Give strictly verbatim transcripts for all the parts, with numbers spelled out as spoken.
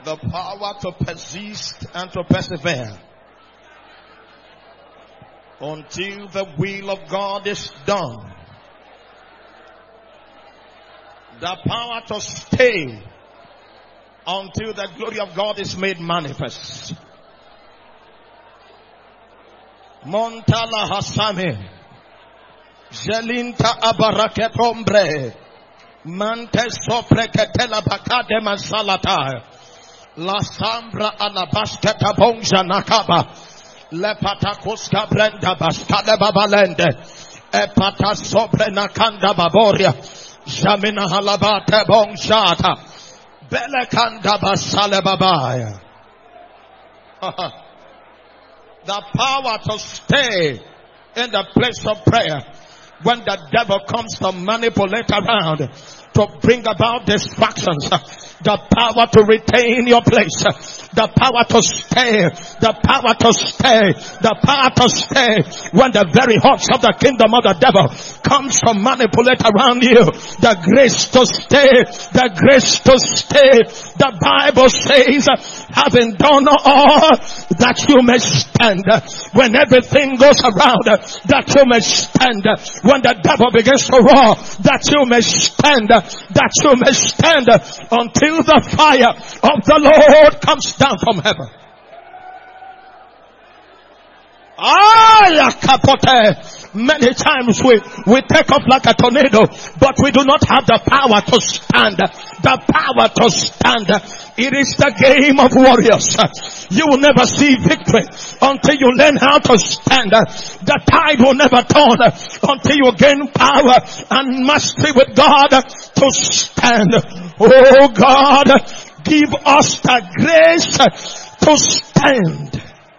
The power to persist and to persevere until the will of God is done. The power to stay until the glory of God is made manifest. Montala Hasame, Zelinta Abaraketombre, Mante Sopreketela Bakade Masalata, La Sambra Alabasketa Bonja Nakaba, Lepatakuska Brenda Baskade Babalende, Epata Sobre Nakanda Baboria, Jamina Halabate Bonjata, Belekanda Basale Babaya. The power to stay in the place of prayer when the devil comes to manipulate around to bring about distractions. The power to retain your place. The power to stay. The power to stay. The power to stay when the very hearts of the kingdom of the devil comes to manipulate around you. The grace to stay. The grace to stay. The Bible says, having done all that you may stand. When everything goes around, that you may stand. When the devil begins to roar, that you may stand. That you may stand until the fire of the Lord comes down from heaven. Many times we, we take off like a tornado, but we do not have the power to stand. The power to stand. It is the game of warriors. You will never see victory until you learn how to stand. The tide will never turn until you gain power and mastery with God to stand. Oh God, give us the grace to stand.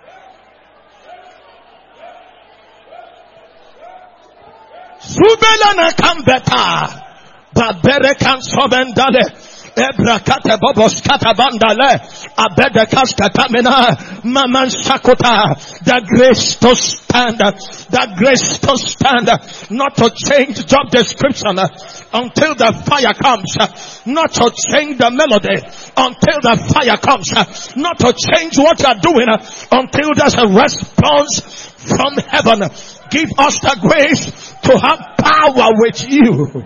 Subelana kambeta, babere kan sobendale. Ebrakate bobos katabandale, abedekas katamina, maman sakota. The grace to stand, the grace to stand, not to change job description until the fire comes, not to change the melody until the fire comes, not to change what you are doing until there's a response from heaven. Give us the grace to have power with you.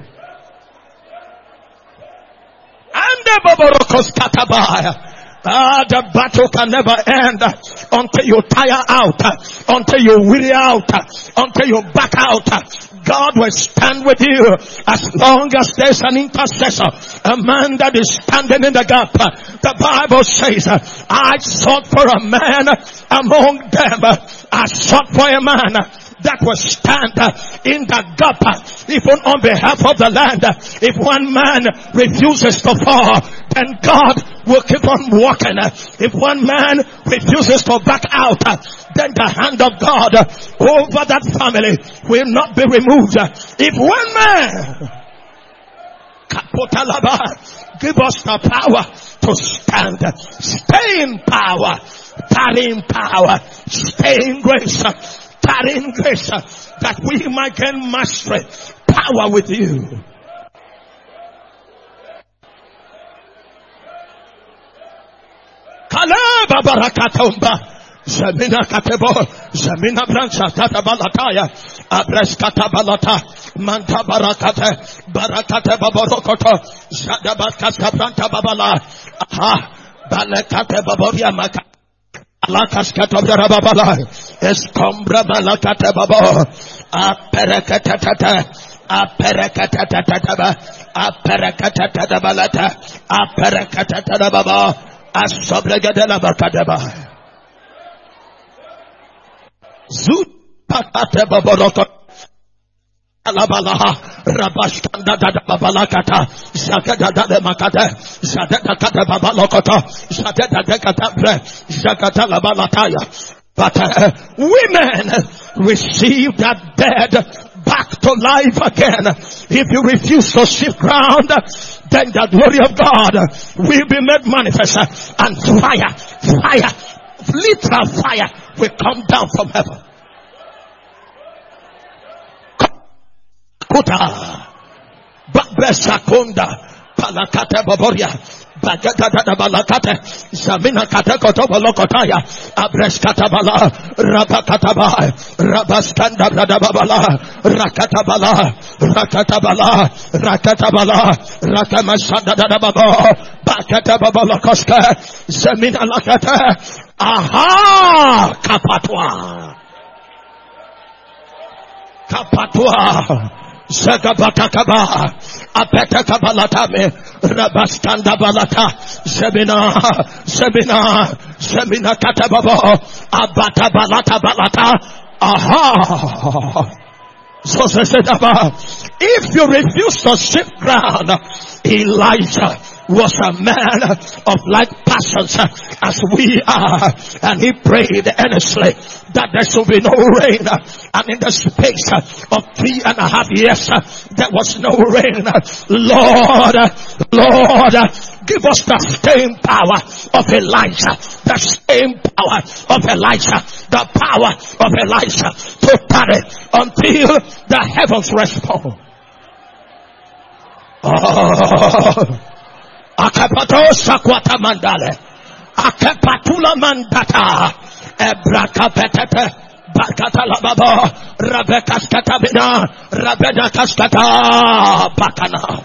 And the Babarokos Katabaya. Ah, the battle can never end until you tire out, until you weary out, until you back out. God will stand with you as long as there's an intercessor, a man that is standing in the gap. The Bible says, I sought for a man among them. I sought for a man that will stand in the gap, even on behalf of the land. If one man refuses to fall, then God will keep on walking. If one man refuses to back out, then the hand of God over that family will not be removed. If one man, give us the power to stand, stay in power, tarry in power, stay in grace, tarry in grace, that we might gain mastery, power with you. Kalaba barakatomba. Zamina katebo, Zamina brancha tata balataya, Abres katabalata, Manta barakate, Barakate baborokoto, Zadabakas branta babala, Aha, Balakate baboria maka, Alakas katobra babala, Escombra balakate babo, Aperekatata, Aperekatata, Aperekatata balata, Aperekatata baba, Asobregadela bakadeba. Zut patate baboroko alabalaha rabashkanda da babalakata zakada da makata zakada kata babalokota zakada da kata bre zakata labalataya. But uh, women receive that bed back to life again. If you refuse to shift ground, then the glory of God will be made manifest, and fire, fire, literal fire will come down from heaven. Kuta Babesakunda Palakata Baboria Bagada balakate, Zamina katakotobokotaya, Abreshkatabala, Rabakatabala, Rabaskanda Bradabala, Rakatabala, Rakatabala, Rakatabala, Rakamashanda Dababo, Bakatababalakoska, Zamina Lakata, Aha, Kapatwa, Kapatwa. Zagabatakaba, Apetakabalatame, Rabastanda Balata, Semina, Semina, Semina Katababo, Abata Balata Balata, aha. So if you refuse to shift ground, Elijah was a man of like passions as we are, and he prayed earnestly that there should be no rain, and in the space of three and a half years there was no rain. Lord, Lord, give us the same power of Elijah, the same power of Elijah, the power of Elijah to tarry until the heavens respond. Oh, Akapato Sakwata Mandale, Akapatula Mandata, Ebrakapetete, Bakatalababo, Rabekas Katabina, Rabeda Kaskata, Bakana.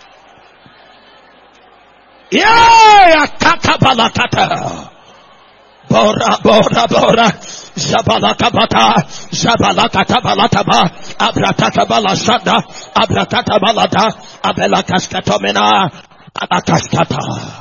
Yeah, Kakabalakata. Bora, bora, bora. Zabalakabata, Zabalakatabalataba, Abrakatabalashanda, Abrakatabalata, Abelakaskatomina, Abakaskata.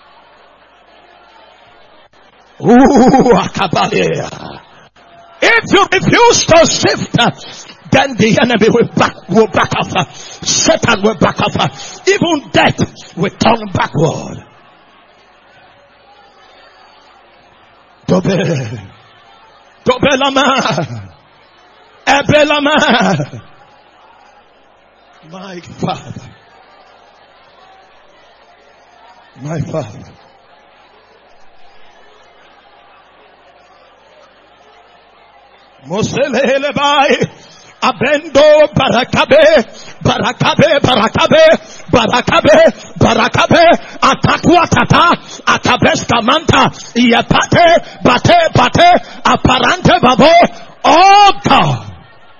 Ooh, Akabalia. If you refuse to shift, then the enemy will back, will back off. Satan will back off. Even death will turn backward. Tobe. Tobelama. Ebelama. My Father. My Father. Moselelebai. Abendo barakabe, barakabe, barakabe, barakabe, barakabe, atakwa tata, akabesta manta, yapate, bate, bate, aparante babo, oh God.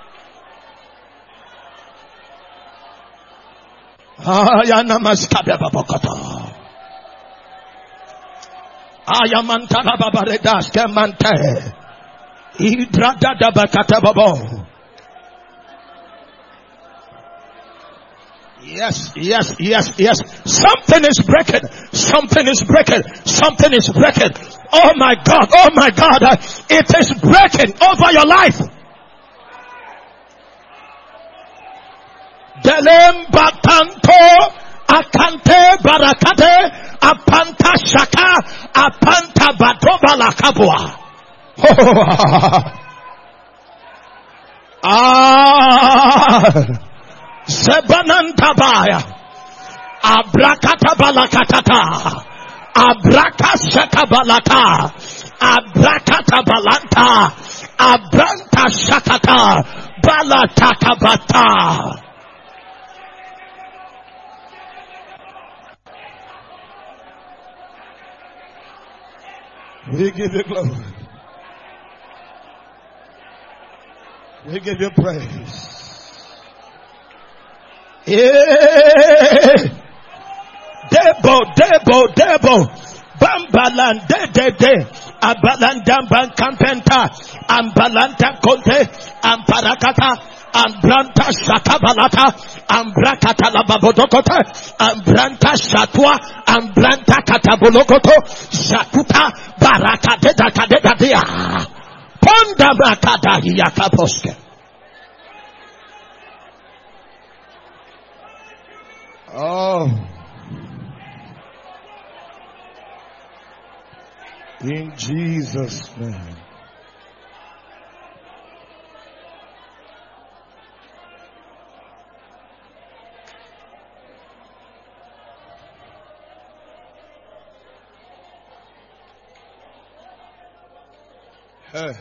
Ayana maskabe babokata. Ayamantana babaredas kemante. Idrada dabakata babo. Yes, yes, yes, yes. Something is breaking. Something is breaking. Something is breaking. Oh my God. Oh my God. It is breaking over your life. Delem batanto akante barakate apanta shaka apanta batoba lakabwa. Ah. Sebanantabaya, Abrakata balakatata, Abrakashaka balata, Abrakata balanta, Abranta shakata, Balataka bata. We give you glory. We give you praise. Yeah. Debo, debo, debo. Bambalan, de, de, de. Abalandam bankampenta. Ambalanta conte. Amparakata. Ambranta shakabalata. Ambrakata lababodokota. Ambranta shatwa. Ambranta katabolokoto. Shatuta. Barakade da kade da dia. Ponda makada yakaposke. Oh, in Jesus' name. Hey.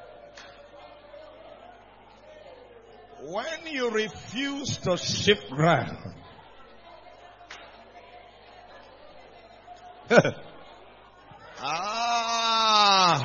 When you refuse to shift ground, Ah.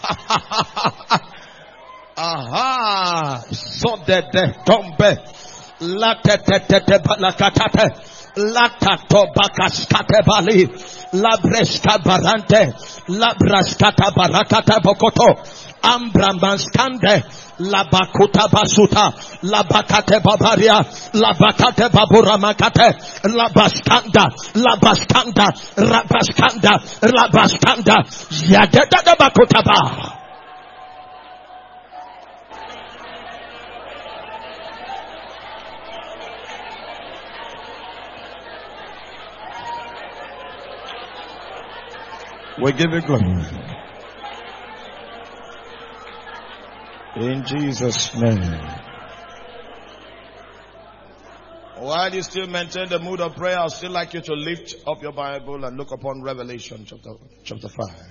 Aha. So de de tombe. La te te te te balakatate. La tato bakaskate bali. La breska barante. La braskata barakata bokoto. Ambra manskande. La bakuta basuta. La bakate babaria. La bakate babura makate. La baskanda. La baskanda. Rabaskanda. Rabaskanda. Yadada da bakuta ba. We give you glory. In Jesus' name. While you still maintain the mood of prayer, I'd still like you to lift up your Bible and look upon Revelation chapter, chapter five.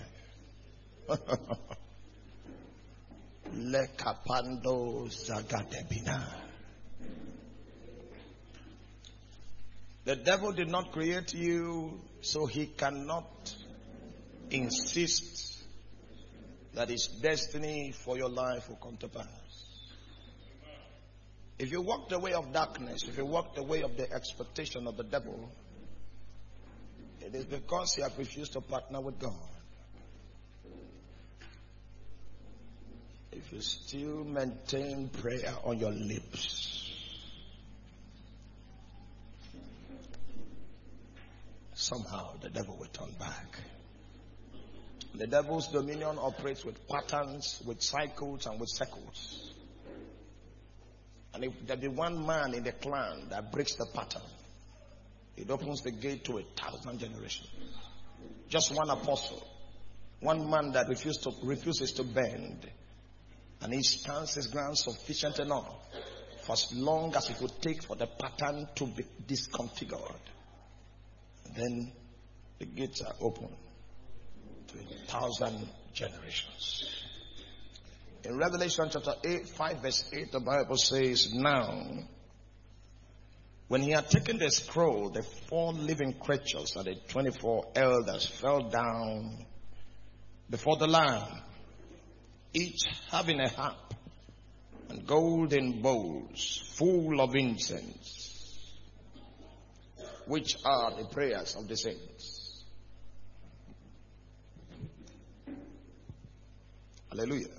Lekapando zagatebina. The devil did not create you, so he cannot insist that his destiny for your life will come to pass. If you walk the way of darkness, if you walk the way of the expectation of the devil, it is because you have refused to partner with God. If you still maintain prayer on your lips, somehow the devil will turn back. The devil's dominion operates with patterns, with cycles, and with circles. And if there be one man in the clan that breaks the pattern, it opens the gate to a thousand generations. Just one apostle, one man that refuses to, refuses to bend, and he stands his ground sufficient enough for as long as it would take for the pattern to be disconfigured. And then the gates are open to a thousand generations. In Revelation chapter eight, five verse eight, the Bible says, now, when he had taken the scroll, the four living creatures and the twenty-four elders fell down before the Lamb, each having a harp and golden bowls full of incense, which are the prayers of the saints. Hallelujah.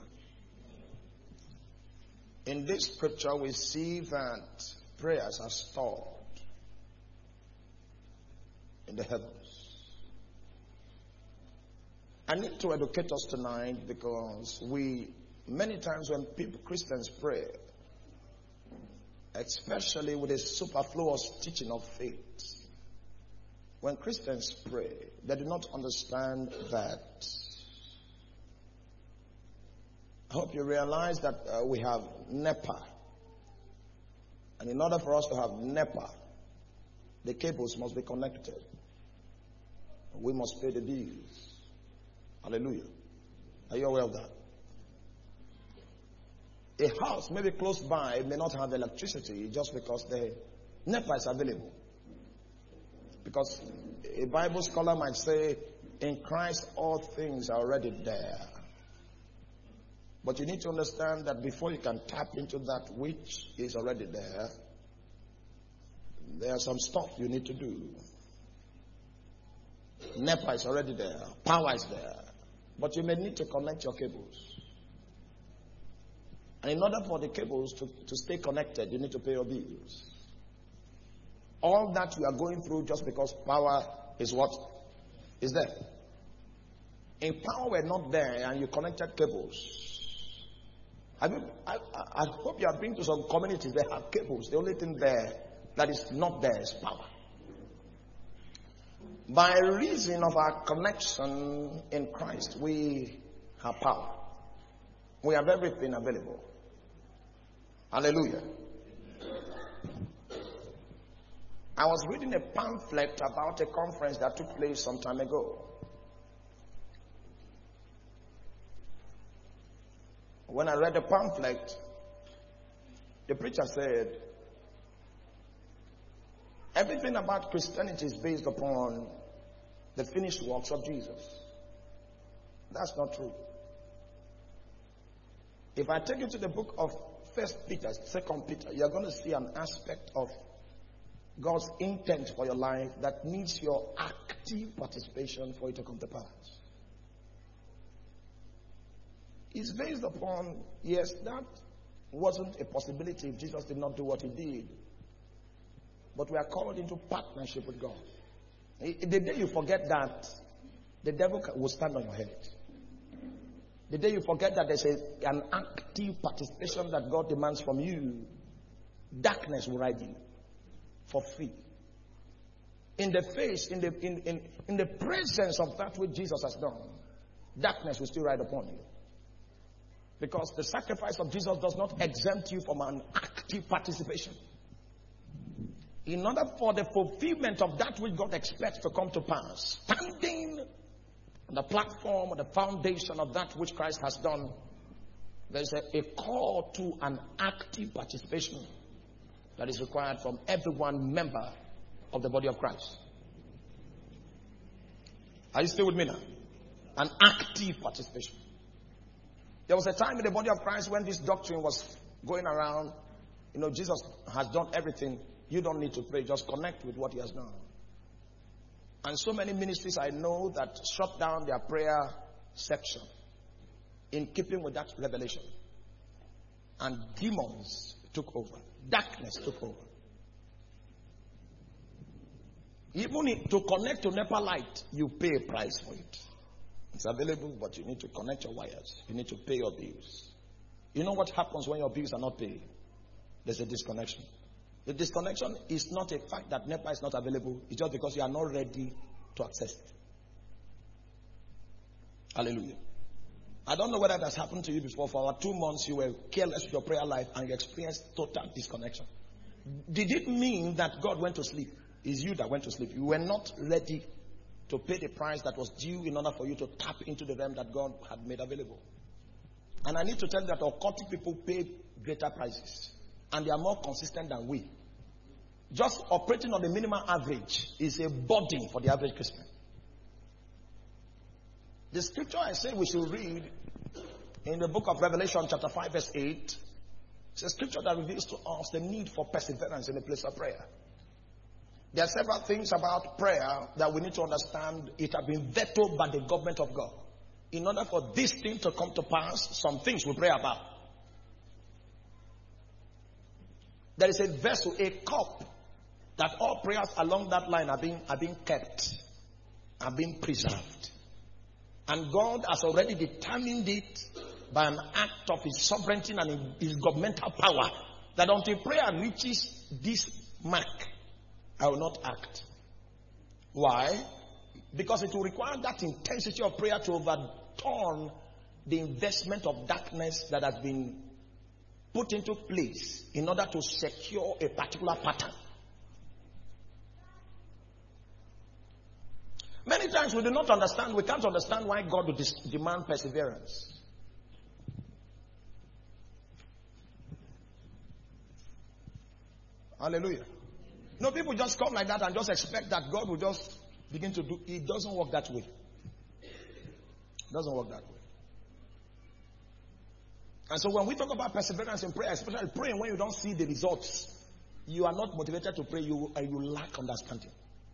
In this scripture, we see that prayers are stored in the heavens. I need to educate us tonight because we, many times when people, Christians pray, especially with a superfluous teaching of faith, when Christians pray, they do not understand that. I hope you realize that uh, we have NEPA. And in order for us to have NEPA, the cables must be connected. We must pay the bills. Hallelujah. Are you aware of that? A house maybe close by may not have electricity just because the NEPA is available. Because a Bible scholar might say, in Christ all things are already there. But you need to understand that before you can tap into that which is already there, there's some stuff you need to do. NEPA is already there. Power is there. But you may need to connect your cables. And in order for the cables to, to stay connected, you need to pay your bills. All that we are going through just because power is what? Is there. If power were not there and you connected cables, I, mean, I, I, I hope you have been to some communities that have cables. The only thing there that is not there is power. By reason of our connection in Christ, we have power. We have everything available. Hallelujah. I was reading a pamphlet about a conference that took place some time ago. When I read the pamphlet, the preacher said, everything about Christianity is based upon the finished works of Jesus. That's not true. If I take you to the book of First Peter, Second Peter, you're going to see an aspect of God's intent for your life that needs your active participation for it to come to pass. It's based upon, yes, that wasn't a possibility if Jesus did not do what he did. But we are called into partnership with God. The day you forget that, the devil will stand on your head. The day you forget that there's a, an active participation that God demands from you, darkness will ride you for free. In the face, in the, in, in, in the presence of that which Jesus has done, darkness will still ride upon you. Because the sacrifice of Jesus does not exempt you from an active participation. In order for the fulfillment of that which God expects to come to pass, standing on the platform or the foundation of that which Christ has done, there's a, a call to an active participation that is required from every one member of the body of Christ. Are you still with me now? An active participation. There was a time in the body of Christ when this doctrine was going around. You know, Jesus has done everything. You don't need to pray. Just connect with what he has done. And so many ministries I know that shut down their prayer section in keeping with that revelation. And demons took over. Darkness took over. Even to connect to NEPA light, you pay a price for it. It's available, but you need to connect your wires. You need to pay your bills. You know what happens when your bills are not paid? There's a disconnection. The disconnection is not a fact that NEPA is not available. It's just because you are not ready to access it. Hallelujah. I don't know whether that has happened to you before. For about two months, you were careless with your prayer life and you experienced total disconnection. Did it mean that God went to sleep? It's you that went to sleep. You were not ready to pay the price that was due in order for you to tap into the realm that God had made available. And I need to tell you that occultic people pay greater prices. And they are more consistent than we. Just operating on the minimum average is a burden for the average Christian. The scripture I say we should read in the book of Revelation chapter five verse eight. It's a scripture that reveals to us the need for perseverance in the place of prayer. There are several things about prayer that we need to understand. It has been vetoed by the government of God. In order for this thing to come to pass, some things we pray about. There is a vessel, a cup, that all prayers along that line are being, are being kept, are being preserved. And God has already determined it by an act of his sovereignty and his governmental power, that until prayer reaches this mark, I will not act. Why? Because it will require that intensity of prayer to overturn the investment of darkness that has been put into place in order to secure a particular pattern. Many times we do not understand, we can't understand why God would demand perseverance. Hallelujah. No, people just come like that and just expect that God will just begin to do. It doesn't work that way. It doesn't work that way. And so when we talk about perseverance in prayer, especially praying when you don't see the results, you are not motivated to pray, you, and you lack understanding.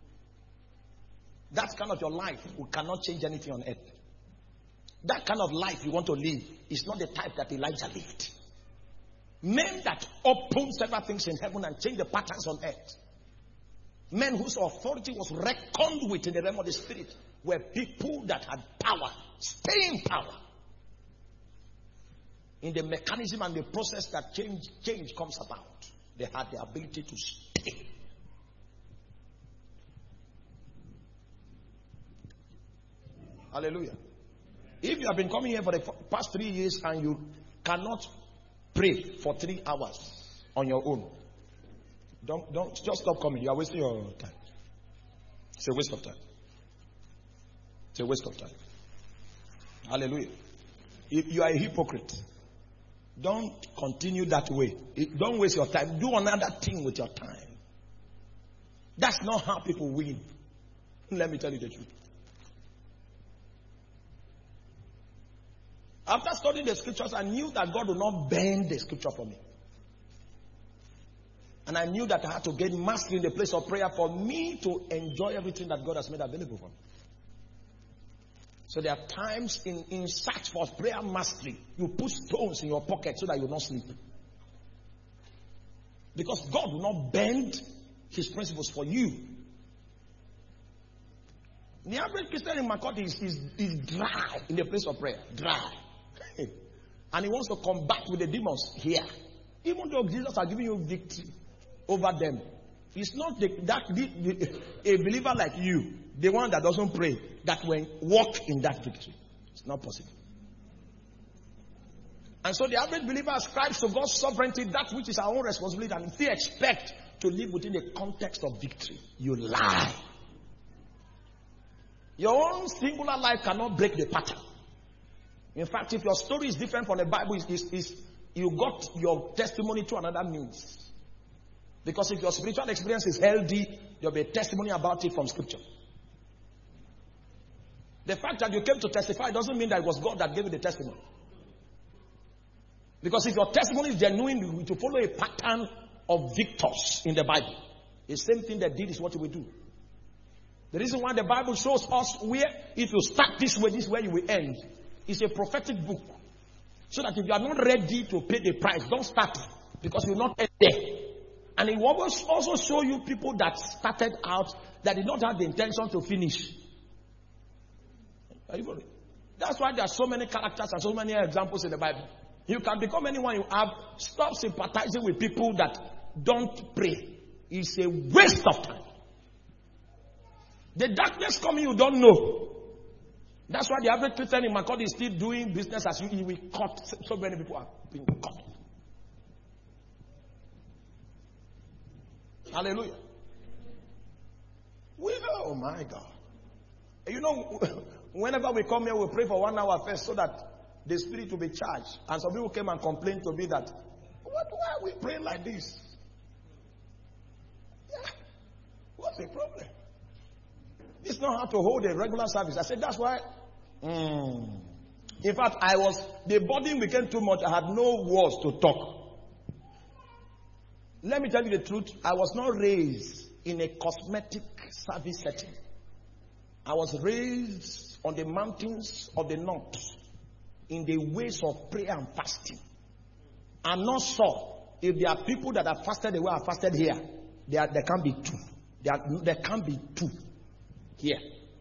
That kind of your life, we cannot change anything on earth. That kind of life you want to live is not the type that Elijah lived. Men that open several things in heaven and change the patterns on earth. Men whose authority was reckoned with in the realm of the spirit were people that had power, staying power. In the mechanism and the process that change, change comes about, they had the ability to stay. Hallelujah. If you have been coming here for the past three years and you cannot pray for three hours on your own, don't, don't just stop coming. You are wasting your time. It's a waste of time. It's a waste of time. Hallelujah. If you are a hypocrite, don't continue that way. Don't waste your time. Do another thing with your time. That's not how people win. Let me tell you the truth. After studying the scriptures, I knew that God would not bend the scripture for me. And I knew that I had to get mastery in the place of prayer for me to enjoy everything that God has made available for me. So there are times in, in search for prayer mastery, you put stones in your pocket so that you will not sleep. Because God will not bend his principles for you. The average Christian in Makoti is, is, is dry in the place of prayer. Dry. And he wants to combat with the demons here. Even though Jesus has given you victory over them, it's not the, that the, the, a believer like you, the one that doesn't pray, that will walk in that victory. It's not possible. And so the average believer ascribes to God's sovereignty that which is our own responsibility, and if we expect to live within the context of victory, you lie. Your own singular life cannot break the pattern. In fact, if your story is different from the Bible, is, is, is you got your testimony through another means. Because if your spiritual experience is healthy, there will be a testimony about it from Scripture. The fact that you came to testify doesn't mean that it was God that gave you the testimony. Because if your testimony is genuine, to follow a pattern of victors in the Bible, the same thing that did is what you will do. The reason why the Bible shows us where, if you start this way, this way you will end. It's a prophetic book. So that if you are not ready to pay the price, don't start. Because you will not end there. And it will also show you people that started out, that did not have the intention to finish. That's why there are so many characters and so many examples in the Bible. You can become anyone you have. Stop sympathizing with people that don't pray. It's a waste of time. The darkness coming, you don't know. That's why the average Christian in Makodi is still doing business as usual. We cut. So many people are being cut. Hallelujah. We know, oh my God. You know, whenever we come here, we pray for one hour first so that the spirit will be charged. And some people came and complained to me that, what, why are we praying like this? Yeah. What's the problem? It's not how to hold a regular service. I said, that's why. Mm. In fact, I was, the burden became too much. I had no words to talk. Let me tell you the truth. I was not raised in a cosmetic service setting. I was raised on the mountains of the north in the ways of prayer and fasting. I'm not sure if there are people that have fasted the way I fasted here. There, there can't be two. There, there can't be two here.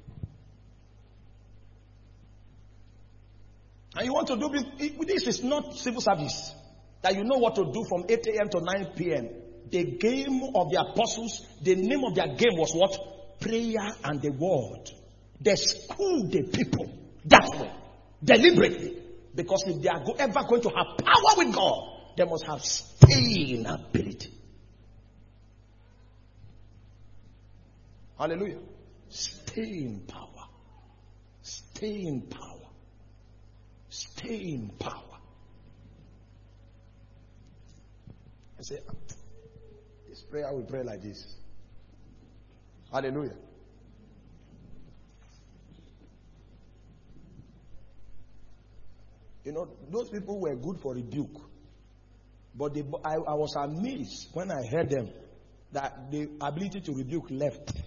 And you want to do this is not civil service. That you know what to do from eight a.m. to nine p.m. The game of the apostles, the name of their game was what? Prayer and the word. They schooled the people that way, deliberately. Because if they are go- ever going to have power with God, they must have staying ability. Hallelujah. Staying power. Staying power. Staying power. I say, this prayer we pray like this. Hallelujah. You know, those people were good for rebuke. But they, I, I was amazed when I heard them that the ability to rebuke left. Do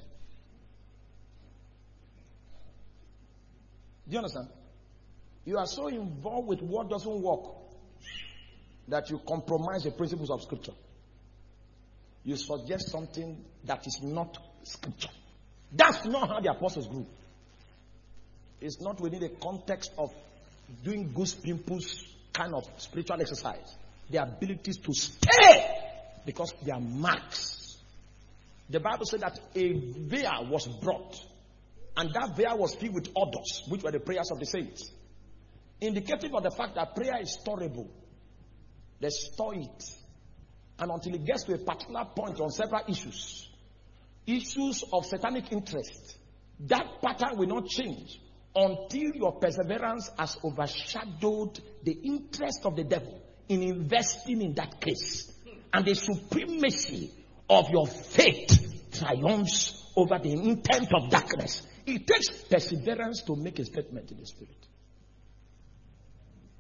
you understand? You are so involved with what doesn't work that you compromise the principles of Scripture. You suggest something that is not Scripture. That's not how the apostles grew. It's not within the context of doing goose pimples kind of spiritual exercise. The abilities to stay because they are marks. The Bible said that a veil was brought, and that veil was filled with odors, which were the prayers of the saints, indicative of the fact that prayer is storable. They store it, and until it gets to a particular point on several issues, issues of satanic interest, that pattern will not change until your perseverance has overshadowed the interest of the devil in investing in that case. And the supremacy of your faith triumphs over the intent of darkness. It takes perseverance to make a statement in the spirit.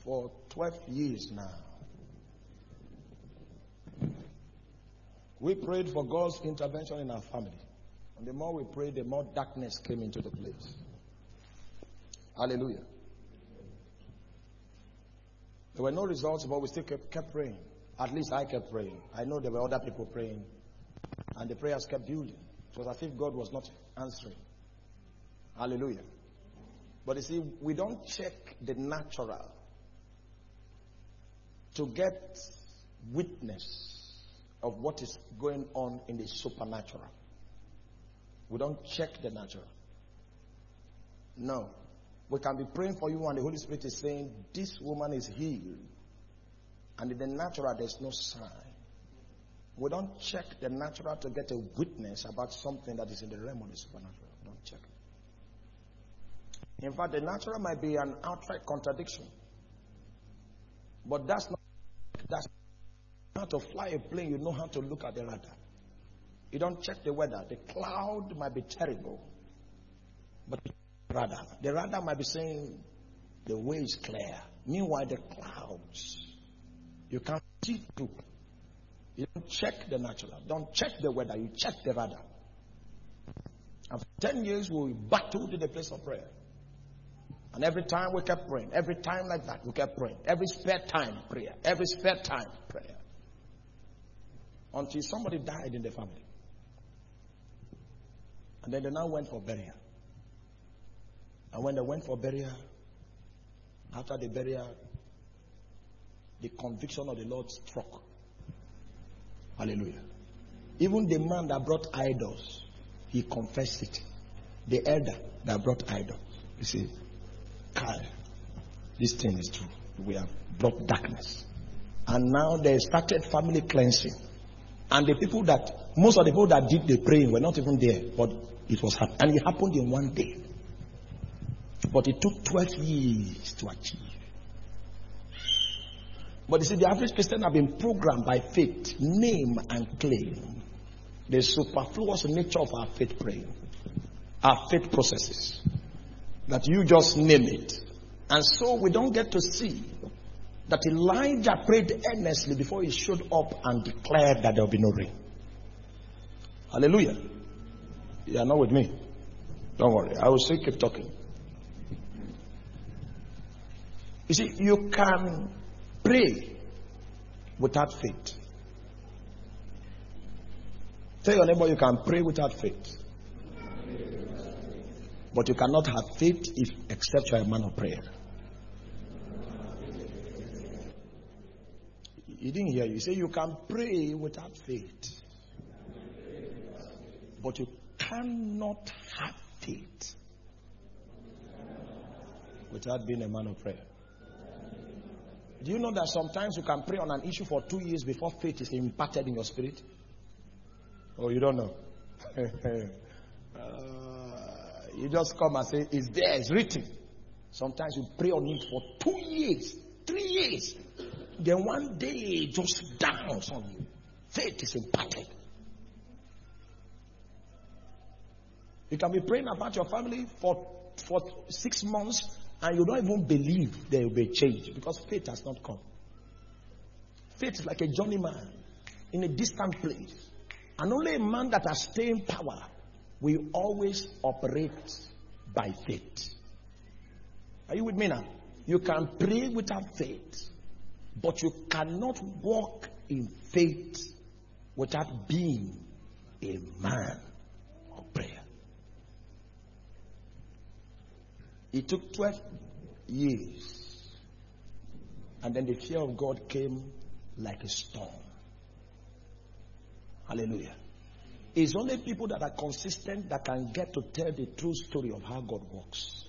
for twelve years now. We prayed for God's intervention in our family. And the more we prayed, the more darkness came into the place. Hallelujah. There were no results, but we still kept, kept praying. At least I kept praying. I know there were other people praying. And the prayers kept building. It was as if God was not answering. Hallelujah. But you see, we don't check the natural to get witness of what is going on in the supernatural. We don't check the natural. No. We can be praying for you and the Holy Spirit is saying, this woman is healed. And in the natural, there's no sign. We don't check the natural to get a witness about something that is in the realm of the supernatural. Don't check it. In fact, the natural might be an outright contradiction. But that's not, that's how to fly a plane. You know how to look at the radar. You don't check the weather. The cloud might be terrible. But the radar, the radar might be saying the way is clear. Meanwhile, the clouds, you can't see through. You don't check the natural. Don't check the weather. You check the radar. And for ten years, we battled in the place of prayer. And every time we kept praying. Every time like that, we kept praying. Every spare time, prayer. Every spare time, prayer. Until somebody died in the family. And then they now went for burial. And when they went for burial, after the burial, the conviction of the Lord struck. Hallelujah. Even the man that brought idols, he confessed it. The elder that brought idols. You see, Kyle, this thing is true. We have brought darkness. And now they started family cleansing. And the people that, most of the people that did the praying were not even there. But it was happening. And it happened in one day. But it took twelve years to achieve. But you see, the average Christian have been programmed by faith, name and claim. The superfluous nature of our faith praying. Our faith processes. That you just name it. And so we don't get to see that Elijah prayed earnestly before he showed up and declared that there will be no rain. Hallelujah. You are not with me. Don't worry. I will still keep talking. You see, you can pray without faith. Tell your neighbor you can pray without faith. But you cannot have faith if except you are a man of prayer. He didn't hear you. He said you can pray without faith. But you cannot have faith without being a man of prayer. Do you know that sometimes you can pray on an issue for two years before faith is imparted in your spirit? Oh, you don't know? uh, you just come and say, it's there, it's written. Sometimes you pray on it for two years, three years. Then one day it just downs on you. Faith is imparted. You can be praying about your family for, for six months and you don't even believe there will be a change because faith has not come. Faith is like a journeyman in a distant place. And only a man that has staying power will always operate by faith. Are you with me now? You can pray without faith, but you cannot walk in faith without being a man of prayer. It took twelve years. And then the fear of God came like a storm. Hallelujah. It's only people that are consistent that can get to tell the true story of how God works.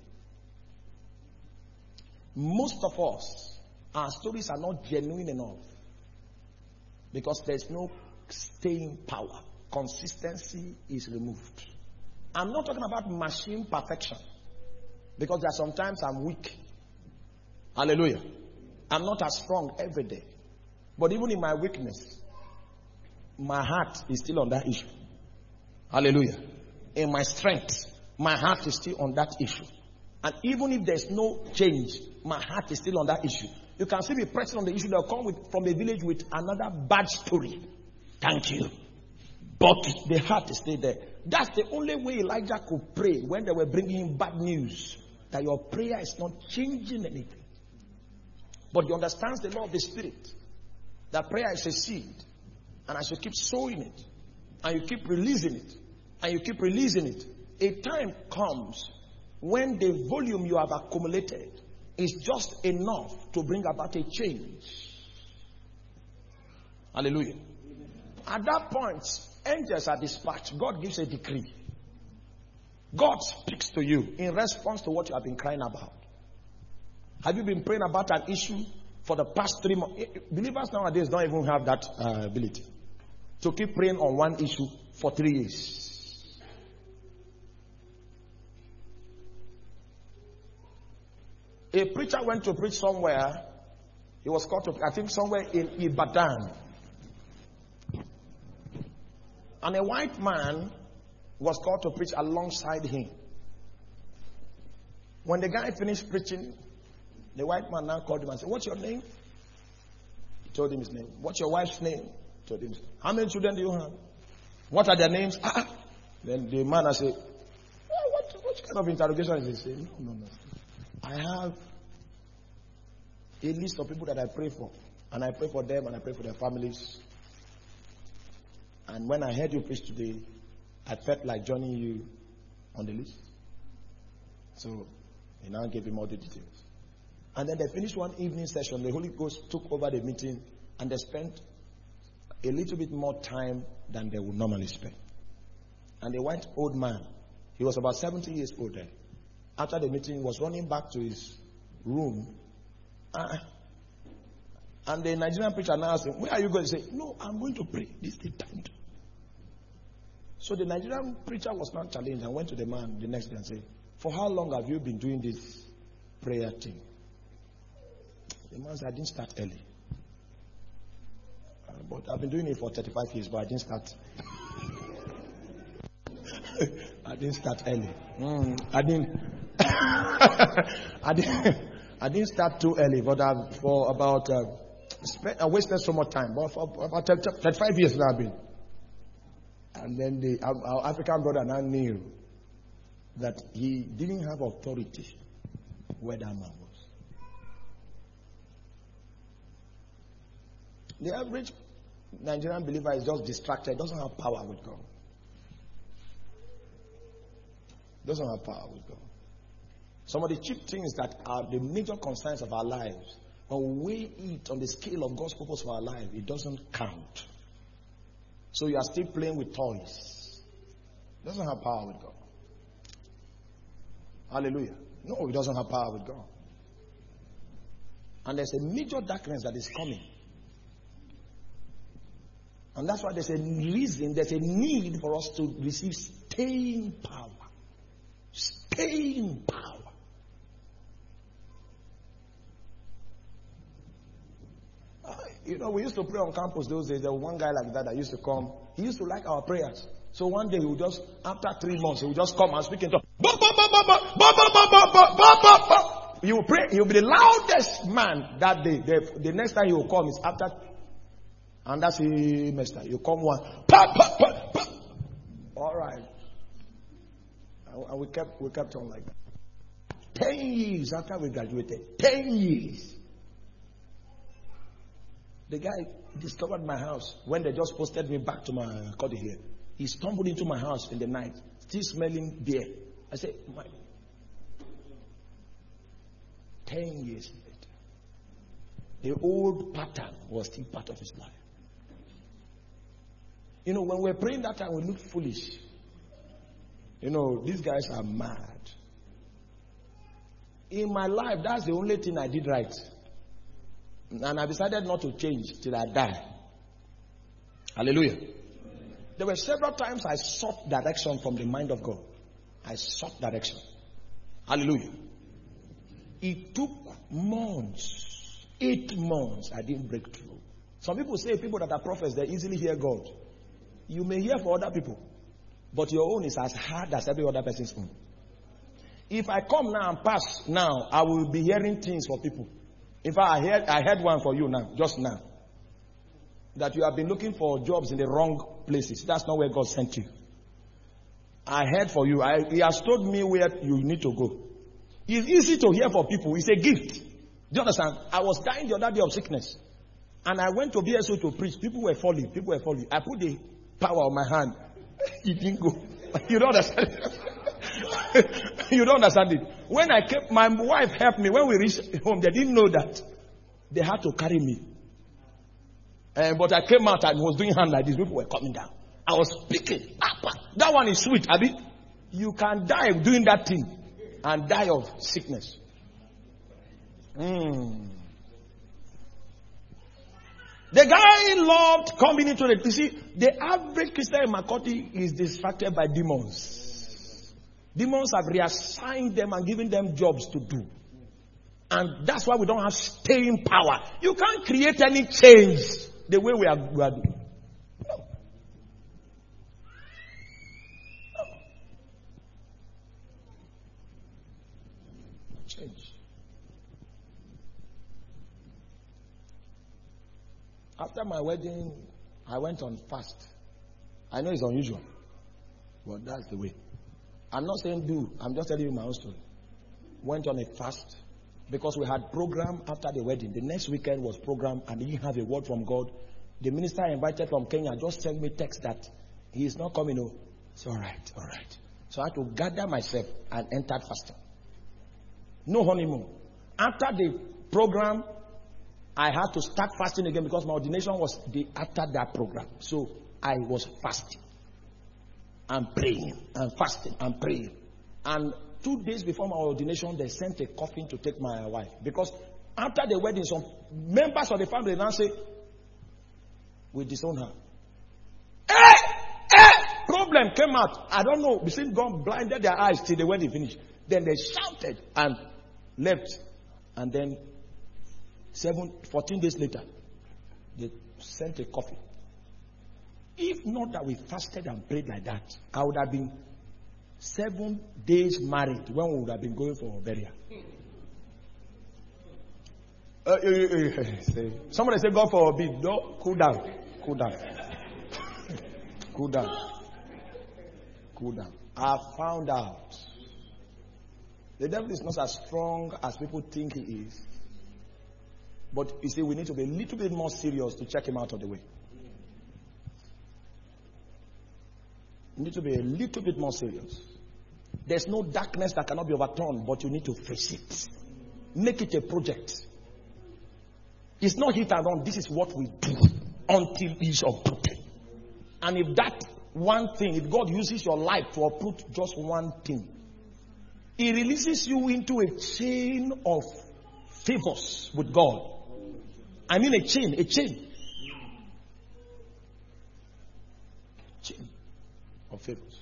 Most of us, our stories are not genuine enough. Because there's no staying power. Consistency is removed. I'm not talking about machine perfection. Because there are sometimes I'm weak. Hallelujah. I'm not as strong every day. But even in my weakness, my heart is still on that issue. Hallelujah. In my strength, my heart is still on that issue. And even if there's no change, my heart is still on that issue. You can still be pressing on the issue. They'll come with, from a village with another bad story. Thank you. But the heart is still there. That's the only way Elijah could pray when they were bringing him bad news. That your prayer is not changing anything. But he understands the law of the Spirit. That prayer is a seed. And as you keep sowing it, and you keep releasing it, and you keep releasing it, a time comes when the volume you have accumulated is just enough to bring about a change. Hallelujah. At that point, angels are dispatched. God gives a decree. God speaks to you in response to what you have been crying about. Have you been praying about an issue for the past three months? Believers nowadays don't even have that uh, ability to keep praying on one issue for three years. A preacher went to preach somewhere. He was called to, I think, somewhere in Ibadan. And a white man was called to preach alongside him. When the guy finished preaching, the white man now called him and said, "What's your name?" He told him his name. "What's your wife's name?" He told him his name. "How many children do you have?" "What are their names?" Ah. Then the man said, "Oh, what, what kind of interrogation is this?" He said, "No, no, no. I have a list of people that I pray for. And I pray for them and I pray for their families. And when I heard you preach today, I felt like joining you on the list." So he now gave him all the details. And then they finished one evening session. The Holy Ghost took over the meeting and they spent a little bit more time than they would normally spend. And the white old man, he was about seventy years old then. After the meeting, he was running back to his room. Uh, and the Nigerian preacher now asked him, "Where are you going?" He said, "No, I'm going to pray. This is the time to." So the Nigerian preacher was not challenged and went to the man the next day and said, "For how long have you been doing this prayer thing?" The man said, "I didn't start early. Uh, but I've been doing it for thirty-five years, but I didn't start. I didn't start early. Mm, I didn't. I didn't. I didn't start too early, but I've, for about uh, spent, I wasted so much time. But for about thirty-five years now I've been." And then the our African brother now knew that he didn't have authority where that man was. The average Nigerian believer is just distracted, doesn't have power with God. Doesn't have power with God. Some of the cheap things that are the major concerns of our lives, when we weigh it on the scale of God's purpose for our life, it doesn't count. So you are still playing with toys. It doesn't have power with God. Hallelujah. No, it doesn't have power with God. And there's a major darkness that is coming. And that's why there's a reason, there's a need for us to receive staying power. Staying power. Uh, you know, we used to pray on campus those days. There was one guy like that that used to come. He used to like our prayers. So one day he would just, after three months, he would just come and speak in tongues. He will pray. He will be the loudest man that day. The, the next time he will come is after, and that's the semester. You come one. Pa, pa, pa, pa. All right. And we kept we kept on like that. Ten years after we graduated. Ten years. The guy discovered my house when they just posted me back to my cottage here. He stumbled into my house in the night, still smelling beer. I said, my. Ten years later, the old pattern was still part of his life. You know, when we're praying that time, we look foolish. You know, these guys are mad. In my life, that's the only thing I did right. And I decided not to change till I die. Hallelujah. There were several times I sought direction from the mind of God. I sought direction. Hallelujah. It took months. Eight months I didn't break through. Some people say people that are prophets, they easily hear God. You may hear for other people, but your own is as hard as every other person's own. If I come now and pass now, I will be hearing things for people. In fact, I heard, I heard one for you now, just now. That you have been looking for jobs in the wrong places. That's not where God sent you. I heard for you. I, he has told me where you need to go. It's easy to hear for people. It's a gift. Do you understand? I was dying the other day of sickness. And I went to B S O to preach. People were falling. People were falling. I put the power on my hand. It didn't go. You don't understand. You don't understand it. When I came, my wife helped me. When we reached home, they didn't know that. They had to carry me. Uh, but I came out and was doing hand like this. People were coming down. I was speaking. That one is sweet, Abi. You can die doing that thing and die of sickness. Mm. The guy loved coming into the. You see, the average Christian in Makoti is distracted by demons. Demons have reassigned them and given them jobs to do. And that's why we don't have staying power. You can't create any change the way we are, we are doing. No. No. Change. After my wedding, I went on fast. I know it's unusual, but that's the way. I'm not saying do. I'm just telling you my own story. Went on a fast because we had program after the wedding. The next weekend was program and he didn't have a word from God. The minister I invited from Kenya just sent me text that he is not coming. Oh, it's all right, all right. So I had to gather myself and entered fasting. No honeymoon. After the program, I had to start fasting again because my ordination was the, after that program. So I was fasting and praying and fasting and praying. And two days before my ordination, they sent a coffin to take my wife. Because after the wedding, some members of the family now say, we disown her. Eh! Eh! Problem came out. I don't know. Between God blinded their eyes till the wedding finished. Then they shouted and left. And then seven, fourteen days later, they sent a coffin. If not that we fasted and prayed like that, I would have been seven days married when we would have been going for burial. Uh, uh, uh, uh, somebody say, God forbid. No, cool down. Cool down. Cool down. Cool down. I found out the devil is not as strong as people think he is. But you see, we need to be a little bit more serious to check him out of the way. You need to be a little bit more serious. There's no darkness that cannot be overturned, but you need to face it. Make it a project. It's not hit and run. This is what we do until it's uprooted. And if that one thing, if God uses your life to uproot just one thing, He releases you into a chain of favors with God. I mean a chain, a chain. Chain of favors.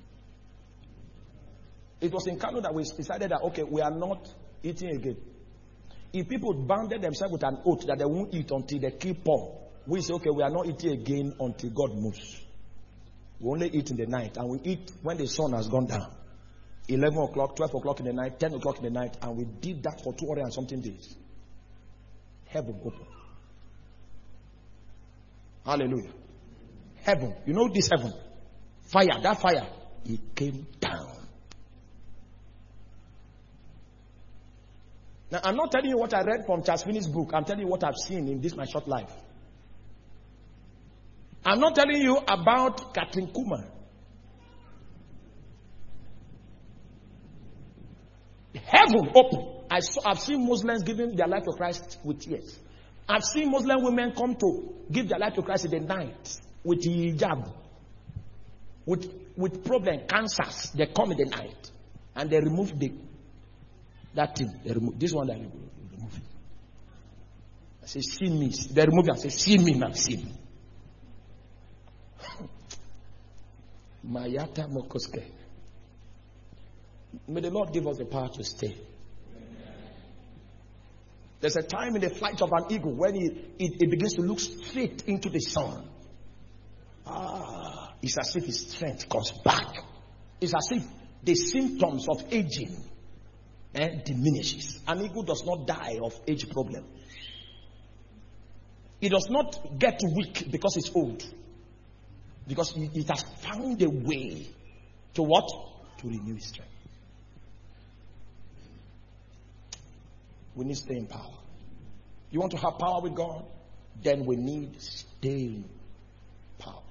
It was in Kano that we decided that, okay, we are not eating again. If people bounded themselves with an oath that they won't eat until they kill Paul, we say, okay, we are not eating again until God moves. We only eat in the night, and we eat when the sun has gone down. eleven o'clock, twelve o'clock in the night, ten o'clock in the night, and we did that for two hundred and something days. Heaven open. Hallelujah. Heaven. You know this heaven? Fire. That fire. It came down. Now, I'm not telling you what I read from Charles Finney's book. I'm telling you what I've seen in this my short life. I'm not telling you about Catherine Kuma. Heaven open. I saw, I've seen Muslims giving their life to Christ with tears. I've seen Muslim women come to give their life to Christ in the night with hijab. With, with problem, cancers. They come in the night. And they remove the that thing. They remove this one that remove, remove it. I say, see me. They remove it. I say, see me now, see me. Mayata Mokoske. May the Lord give us the power to stay. There's a time in the flight of an eagle when it, it, it begins to look straight into the sun. Ah, it's as if his strength comes back. It's as if the symptoms of aging eh, diminishes. An eagle does not die of age problem. It does not get weak because it's old. Because it has found a way to what? To renew its strength. We need staying power. You want to have power with God? Then we need staying power.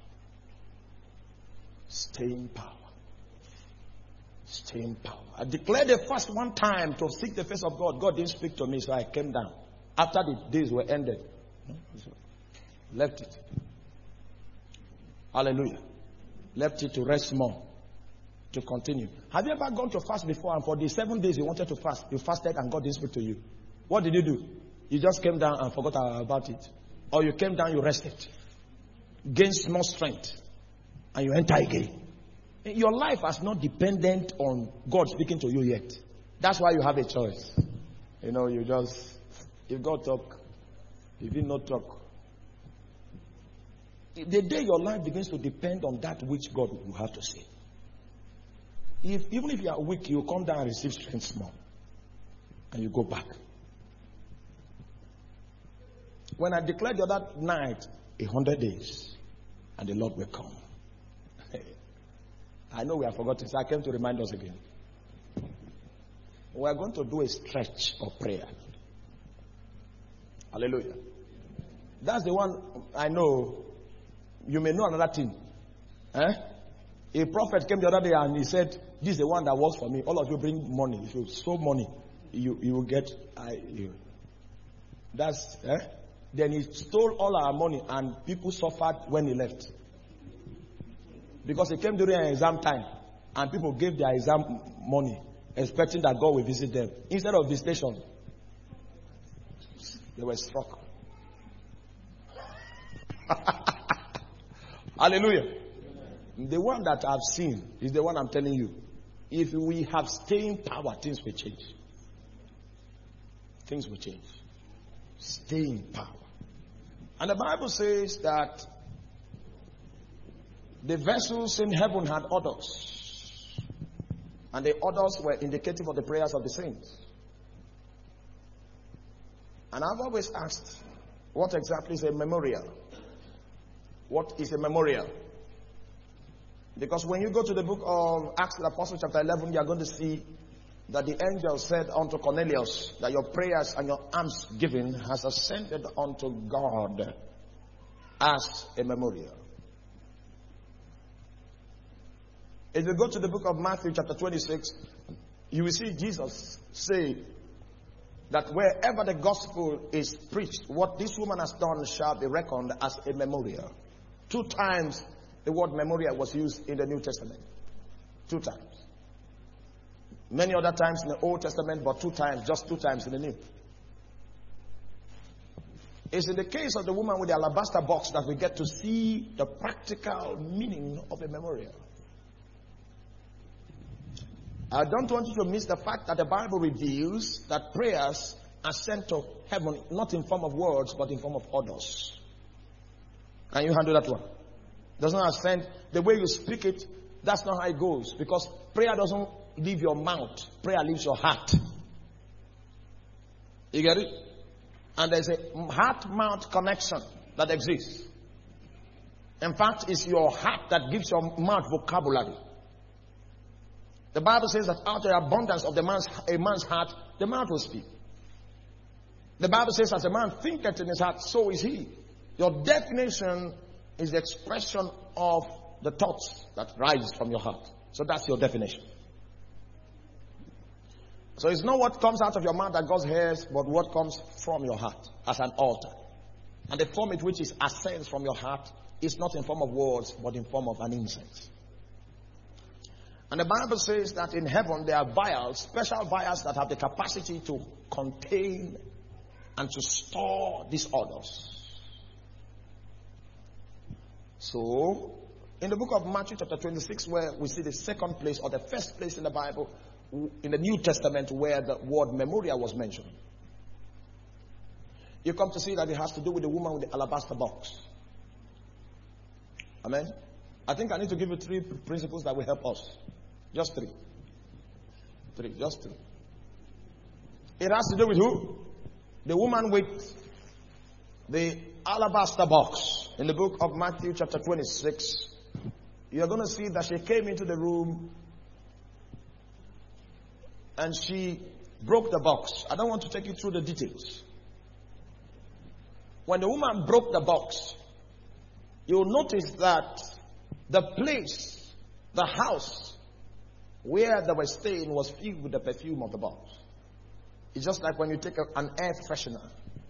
Staying power. Staying power. I declared a fast one time to seek the face of God. God didn't speak to me, so I came down. After the days were ended, left it. Hallelujah. Left it to rest more. To continue. Have you ever gone to fast before and for the seven days you wanted to fast, you fasted and God didn't speak to you? What did you do? You just came down and forgot about it. Or you came down, you rested. Gained more strength. And you enter again. Your life is not dependent on God speaking to you yet. That's why you have a choice. You know, you just, if God talk, if He not talk. The day your life begins to depend on that which God will have to say. If, even if you are weak, you come down and receive strength more. And you go back. When I declared the other night, a hundred days, and the Lord will come. I know we have forgotten, so I came to remind us again. We are going to do a stretch of prayer. Hallelujah. That's the one I know. You may know another thing. Eh? A prophet came the other day and he said, this is the one that works for me. All of you bring money. If you sow money, you, you will get. I, you. That's, eh? Then he stole all our money and people suffered when he left. Because he came during an exam time and people gave their exam money expecting that God will visit them. Instead of visitation, they were struck. Hallelujah. The one that I've seen is the one I'm telling you. If we have staying power, things will change. Things will change. Staying power. And the Bible says that the vessels in heaven had odors. And the odors were indicative of the prayers of the saints. And I've always asked, what exactly is a memorial? What is a memorial? Because when you go to the book of Acts of the Apostles chapter eleven, you are going to see that the angel said unto Cornelius that your prayers and your alms giving has ascended unto God as a memorial. If you go to the book of Matthew chapter twenty-six, you will see Jesus say that wherever the gospel is preached, what this woman has done shall be reckoned as a memorial. Two times the word memorial was used in the New Testament. Two times. Many other times in the Old Testament, but two times, just two times in the New. It's in the case of the woman with the alabaster box that we get to see the practical meaning of a memorial. I don't want you to miss the fact that the Bible reveals that prayers are sent to heaven, not in form of words, but in form of odors. Can you handle that one? Does not ascend. The way you speak it, that's not how it goes. Because prayer doesn't leave your mouth. Prayer leaves your heart. You get it? And there's a heart-mouth connection that exists. In fact, it's your heart that gives your mouth vocabulary. The Bible says that out of the abundance of the man's, a man's heart, the mouth will speak. The Bible says, as a man thinketh in his heart, so is he. Your definition is the expression of the thoughts that rise from your heart. So that's your definition. So it's not what comes out of your mouth that God hears, but what comes from your heart as an altar. And the form in which it ascends from your heart is not in form of words, but in form of an incense. And the Bible says that in heaven there are vials, special vials that have the capacity to contain and to store these odors. So, in the book of Matthew chapter twenty-six, where we see the second place or the first place in the Bible, in the New Testament, where the word memorial was mentioned, you come to see that it has to do with the woman with the alabaster box. Amen. I think I need to give you three principles that will help us. Just three. Three, just three. It has to do with who? The woman with the alabaster box. In the book of Matthew chapter twenty-six, you're going to see that she came into the room and she broke the box. I don't want to take you through the details. When the woman broke the box, you'll notice that the place, the house where they were staying was filled with the perfume of the box. It's just like when you take a, an air freshener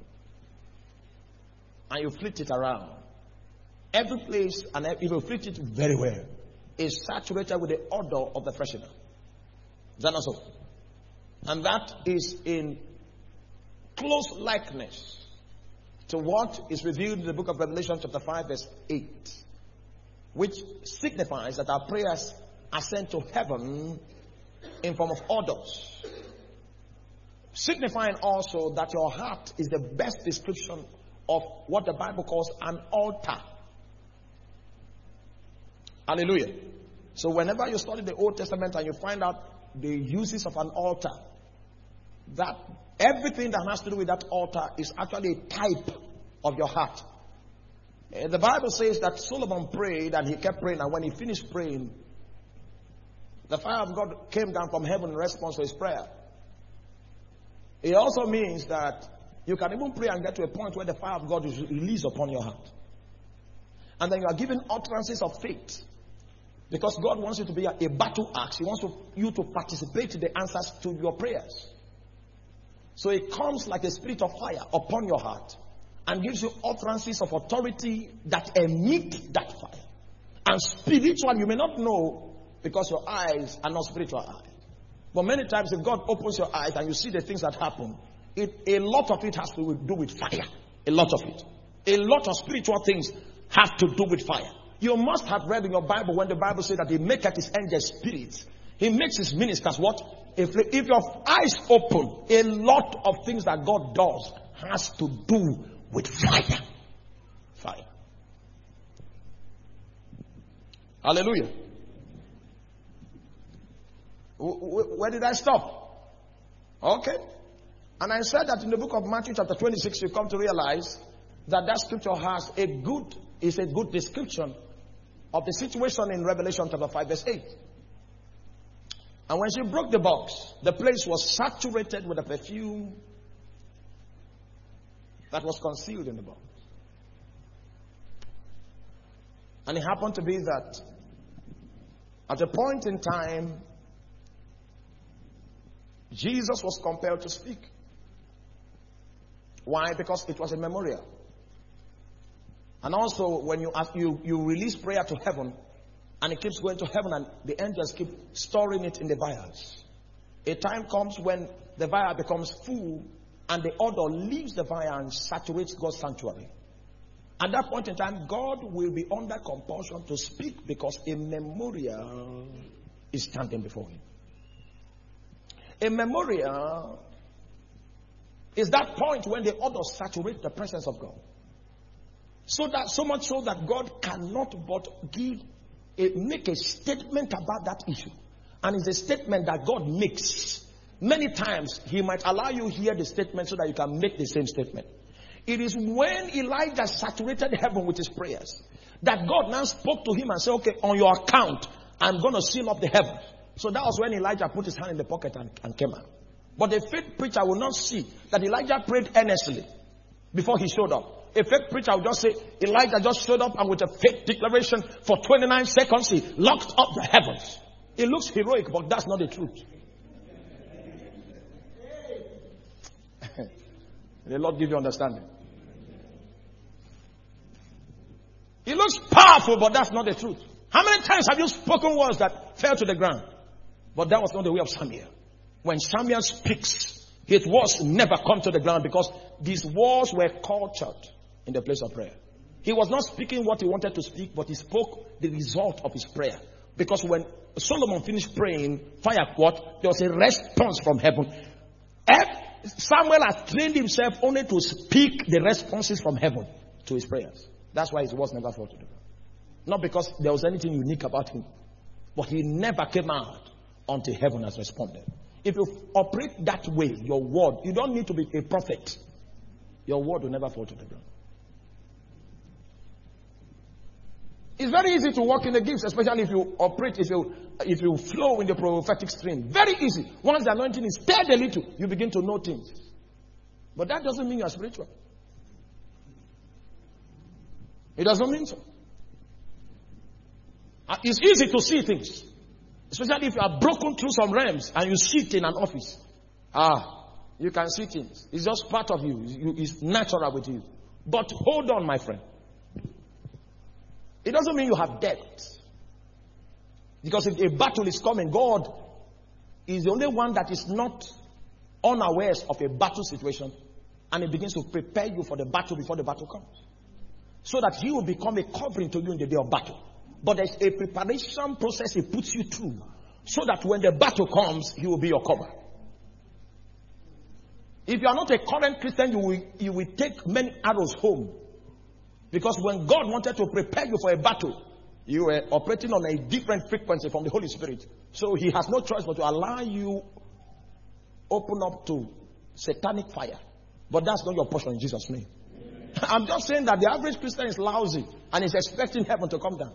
and you flit it around. Every place, and if you flit it very well, is saturated with the odor of the freshener. Is that not so? And that is in close likeness to what is revealed in the book of Revelation chapter five verse eight, which signifies that our prayers ascend to heaven in form of odors, signifying also that your heart is the best description of what the Bible calls an altar. Hallelujah. So whenever you study the Old Testament and you find out the uses of an altar, that everything that has to do with that altar is actually a type of your heart. The Bible says that Solomon prayed and he kept praying, and when he finished praying, the fire of God came down from heaven in response to his prayer. It also means that you can even pray and get to a point where the fire of God is released upon your heart. And then you are given utterances of faith. Because God wants you to be a, a battle axe. He wants to, you to participate in the answers to your prayers. So it comes like a spirit of fire upon your heart and gives you utterances of authority that emit that fire. And spiritual, you may not know because your eyes are not spiritual eyes. But many times if God opens your eyes and you see the things that happen, it, a lot of it has to do with fire. A lot of it. A lot of spiritual things have to do with fire. You must have read in your Bible when the Bible says that he maketh his angels spirits. He makes his ministers what? If, if your eyes open, a lot of things that God does has to do with fire. Fire. Hallelujah. Where did I stop? Okay. And I said that in the book of Matthew chapter twenty-six, you come to realize that that scripture has a good, is a good description of the situation in Revelation chapter five verse eight. And when she broke the box, the place was saturated with a perfume that was concealed in the box. And it happened to be that at a point in time, Jesus was compelled to speak. Why? Because it was a memorial. And also, when you ask, you, you release prayer to heaven, and it keeps going to heaven, and the angels keep storing it in the vials. A time comes when the vial becomes full, and the odor leaves the vial and saturates God's sanctuary. At that point in time, God will be under compulsion to speak because a memorial is standing before him. A memorial is that point when the odor saturates the presence of God. So that so much so that God cannot but give a, make a statement about that issue. And it's a statement that God makes. Many times he might allow you hear the statement so that you can make the same statement. It is when Elijah saturated heaven with his prayers that God now spoke to him and said, okay, on your account, I'm going to seal up the heavens. So that was when Elijah put his hand in the pocket and, and came out. But the faith preacher will not see that Elijah prayed earnestly before he showed up. A faith preacher will just say, Elijah just showed up and with a faith declaration for twenty-nine seconds, he locked up the heavens. It looks heroic, but that's not the truth. The Lord give you understanding. It looks powerful, but that's not the truth. How many times have you spoken words that fell to the ground? But that was not the way of Samuel. When Samuel speaks, his words never come to the ground because these words were cultured in the place of prayer. He was not speaking what he wanted to speak, but he spoke the result of his prayer. Because when Solomon finished praying, fire what? There was a response from heaven. Samuel had trained himself only to speak the responses from heaven to his prayers. That's why his words never fall to the ground. Not because there was anything unique about him, but he never came out until heaven has responded. If you operate that way, your word, you don't need to be a prophet. Your word will never fall to the ground. It's very easy to walk in the gifts, especially if you operate, if you if you flow in the prophetic stream. Very easy. Once the anointing is stirred a little, you begin to know things. But that doesn't mean you are spiritual. It doesn't mean so. It's easy to see things. Especially if you are broken through some realms and you sit in an office. Ah, you can see things. It's just part of you. It's natural with you. But hold on, my friend. It doesn't mean you have depth. Because if a battle is coming, God is the only one that is not unawares of a battle situation. And He begins to prepare you for the battle before the battle comes. So that He will become a covering to you in the day of battle. But there's a preparation process He puts you through. So that when the battle comes, He will be your cover. If you are not a current Christian, you will, you will take many arrows home. Because when God wanted to prepare you for a battle, you were operating on a different frequency from the Holy Spirit. So He has no choice but to allow you open up to satanic fire. But that's not your portion in Jesus' name. I'm just saying that the average Christian is lousy and is expecting heaven to come down.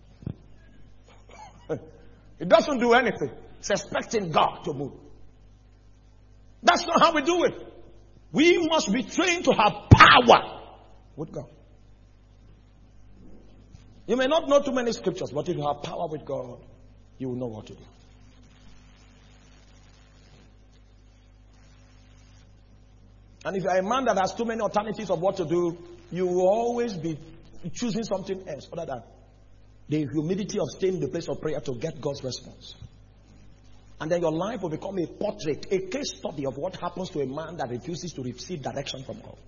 It doesn't do anything. It's expecting God to move. That's not how we do it. We must be trained to have power with God. You may not know too many scriptures, but if you have power with God, you will know what to do. And if you are a man that has too many alternatives of what to do, you will always be choosing something else other than the humility of staying in the place of prayer to get God's response. And then your life will become a portrait, a case study of what happens to a man that refuses to receive direction from God.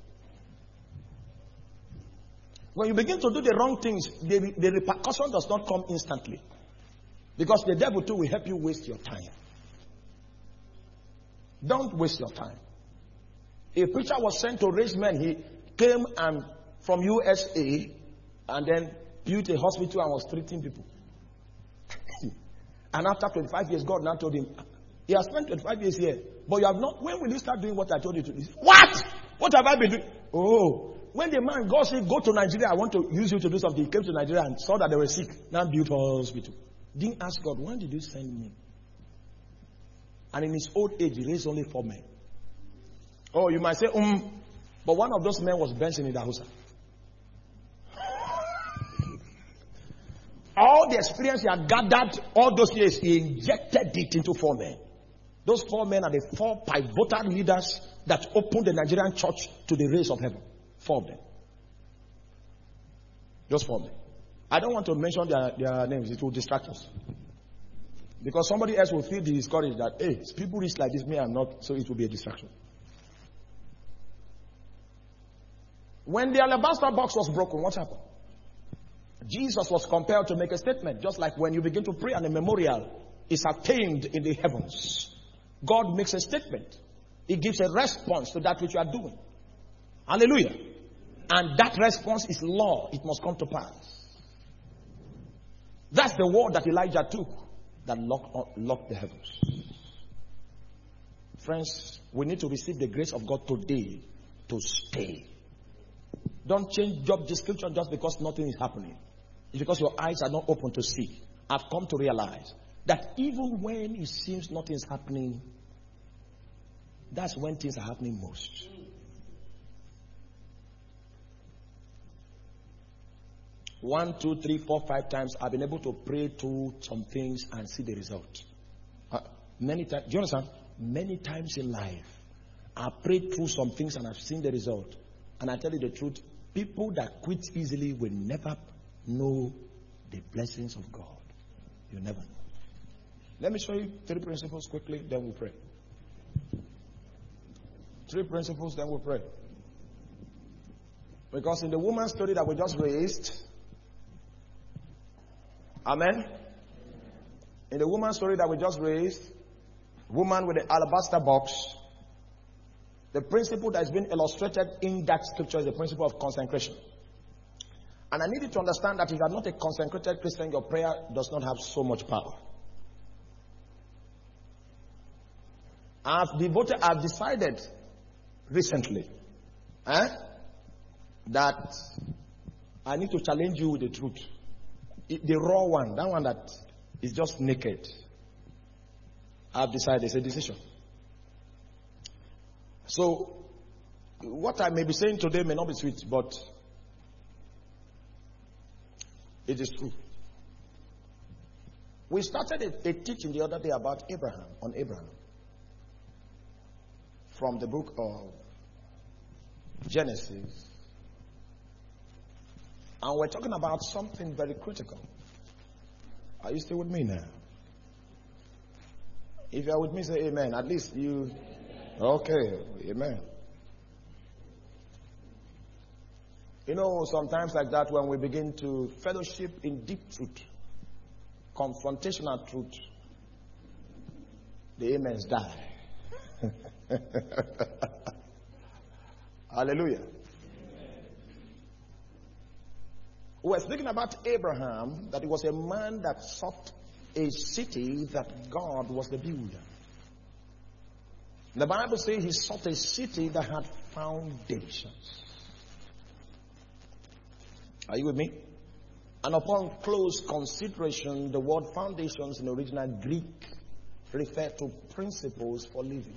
When you begin to do the wrong things, the, the repercussion does not come instantly. Because the devil too will help you waste your time. Don't waste your time. A preacher was sent to raise men. He came and from U S A and then built a hospital and was treating people. And after twenty-five years, God now told him, he has spent twenty-five years here, but you have not, when will you start doing what I told you to do? What? What have I been doing? Oh, when the man, God said, go to Nigeria, I want to use you to do something. He came to Nigeria and saw that they were sick. Now built a hospital. Didn't ask God, when did you send me? And in his old age, he raised only four men. Oh, you might say, um, but one of those men was Benson in Dahusa. All the experience he had gathered all those years, he injected it into four men. Those four men are the four pivotal leaders that opened the Nigerian church to the rays of heaven. Four of them. Those four men. I don't want to mention their, their names. It will distract us. Because somebody else will feel discouraged that, hey, people reach like this, me I'm not, so it will be a distraction. When the alabaster box was broken, what happened? Jesus was compelled to make a statement, just like when you begin to pray and a memorial is attained in the heavens. God makes a statement. He gives a response to that which you are doing. Hallelujah. And that response is law. It must come to pass. That's the word that Elijah took that locked, locked the heavens. Friends, we need to receive the grace of God today to stay. Don't change job description just because nothing is happening. It's because your eyes are not open to see. I've come to realize that even when it seems nothing is happening, that's when things are happening most. One, two, three, four, five times I've been able to pray through some things and see the result. Uh, many times, do you understand? Many times in life, I've prayed through some things and I've seen the result. And I tell you the truth, people that quit easily will never know the blessings of God. You'll never know. Let me show you three principles quickly, then we'll pray. Three principles, then we'll pray. Because in the woman's story that we just raised, amen? In the woman's story that we just raised, woman with the alabaster box, the principle that has been illustrated in that scripture is the principle of consecration. And I need you to understand that if you are not a consecrated Christian, your prayer does not have so much power. I've devoted, I've decided recently eh, that I need to challenge you with the truth. It, the raw one, that one that is just naked. I've decided, it's a decision. So, what I may be saying today may not be sweet, but it is true. We started a, a teaching the other day about Abraham, on Abraham. From the book of Genesis. And we're talking about something very critical. Are you still with me now? If you are with me, say amen. At least you... Okay, amen. You know, sometimes like that, when we begin to fellowship in deep truth, confrontational truth, the amens die. Hallelujah. We're speaking about Abraham, that he was a man that sought a city that God was the builder. The Bible says he sought a city that had foundations. Are you with me? And upon close consideration, the word foundations in the original Greek refer to principles for living.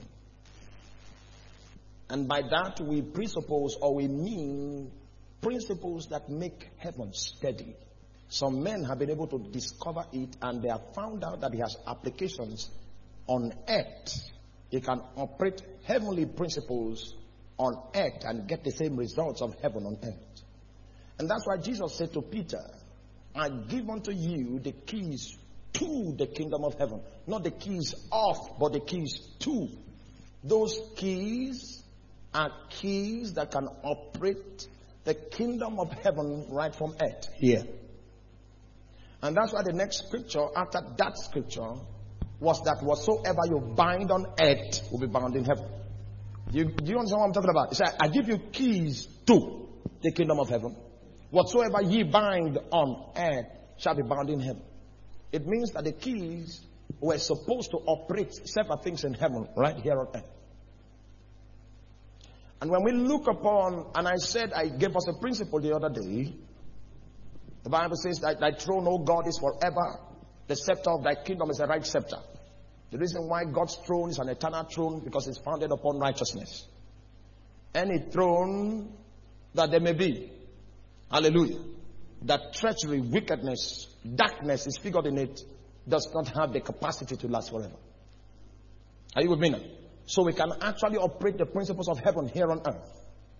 And by that we presuppose or we mean principles that make heaven steady. Some men have been able to discover it and they have found out that it has applications on earth. It can operate heavenly principles on earth and get the same results of heaven on earth. And that's why Jesus said to Peter, I give unto you the keys to the kingdom of heaven. Not the keys of, but the keys to. Those keys are keys that can operate the kingdom of heaven right from earth here. And that's why the next scripture after that scripture was that whatsoever you bind on earth will be bound in heaven. Do you, do you understand what I'm talking about? He said, I give you keys to the kingdom of heaven. Whatsoever ye bind on earth shall be bound in heaven. It means that the keys were supposed to operate several things in heaven right here on earth. And when we look upon, and I said I gave us a principle the other day, the Bible says that thy throne, O God, is forever. The scepter of thy kingdom is a right scepter. The reason why God's throne is an eternal throne because it's founded upon righteousness. Any throne that there may be, hallelujah, that treachery, wickedness, darkness is figured in it, does not have the capacity to last forever. Are you with me now? So we can actually operate the principles of heaven here on earth.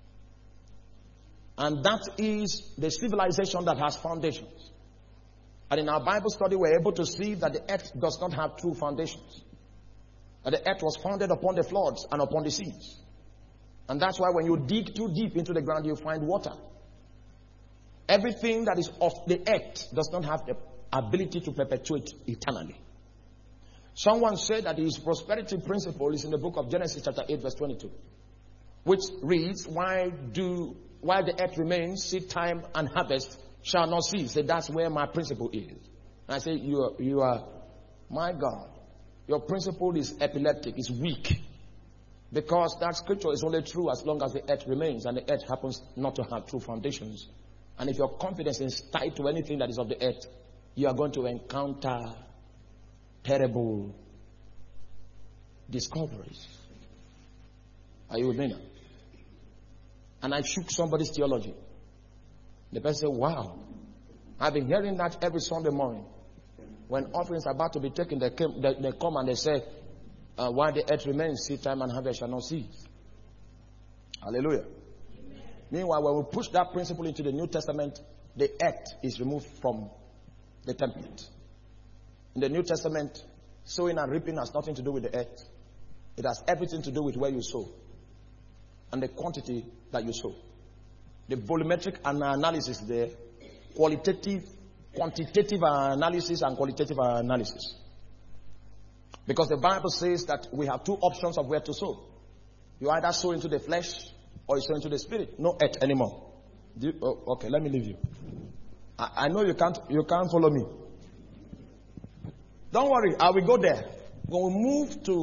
And that is the civilization that has foundations. And in our Bible study, we're able to see that the earth does not have true foundations. That the earth was founded upon the floods and upon the seas. And that's why when you dig too deep into the ground, you find water. Everything that is of the earth does not have the ability to perpetuate eternally. Someone said that his prosperity principle is in the book of Genesis chapter eight verse twenty-two. Which reads, why do, while the earth remains, seed time and harvest shall not cease. So that's where my principle is. And I say, you are, you are, my God, your principle is epileptic, is weak. Because that scripture is only true as long as the earth remains and the earth happens not to have true foundations. And if your confidence is tied to anything that is of the earth, you are going to encounter terrible discoveries. Are you with me now? And I shook somebody's theology. The person said, wow, I've been hearing that every Sunday morning. When offerings are about to be taken, they, came, they, they come and they say, uh, while the earth remains, seed time and harvest shall not cease. Hallelujah. Amen. Meanwhile, when we push that principle into the New Testament, the earth is removed from the template. In the New Testament, sowing and reaping has nothing to do with the earth. It has everything to do with where you sow and the quantity that you sow. The volumetric analysis there, qualitative, quantitative analysis and qualitative analysis. Because the Bible says that we have two options of where to sow. You either sow into the flesh or you sow into the spirit. No earth anymore. Do you, oh, okay, let me leave you. I, I know you can't, you can't follow me. Don't worry, I will go there. When we move to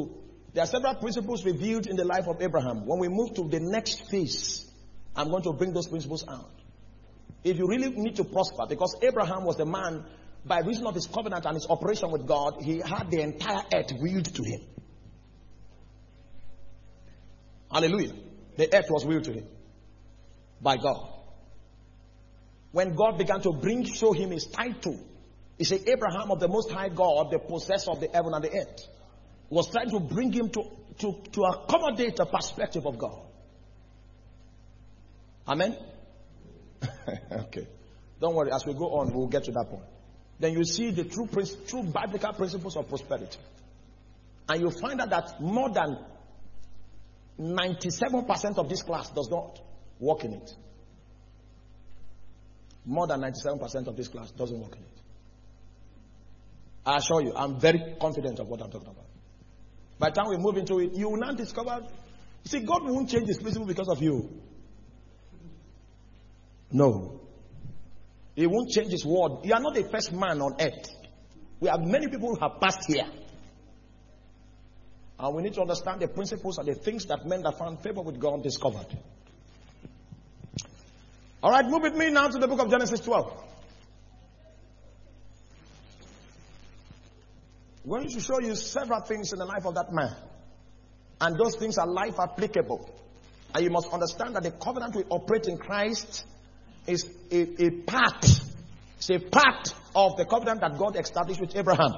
There are several principles revealed in the life of Abraham. When we move to the next phase, I'm going to bring those principles out. If you really need to prosper, because Abraham was the man, by reason of his covenant and his operation with God, he had the entire earth willed to him. Hallelujah. The earth was willed to him by God. When God began to bring, show him his title, he said, Abraham of the Most High God, the possessor of the heaven and the earth, was trying to bring him to, to, to accommodate the perspective of God. Amen? Okay. Don't worry, as we go on, we'll get to that point. Then you see the true, true biblical principles of prosperity. And you find out that more than ninety-seven percent of this class does not work in it. More than ninety-seven percent of this class doesn't work in it. I assure you, I'm very confident of what I'm talking about. By the time we move into it, you will now discover, you see, God won't change his principle because of you. No. He won't change his word. You are not the first man on earth. We have many people who have passed here. And we need to understand the principles and the things that men that found favor with God discovered. All right, move with me now to the book of Genesis twelve. We're going to show you several things in the life of that man. And those things are life applicable. And you must understand that the covenant we operate in Christ is a, a part. It's a part of the covenant that God established with Abraham.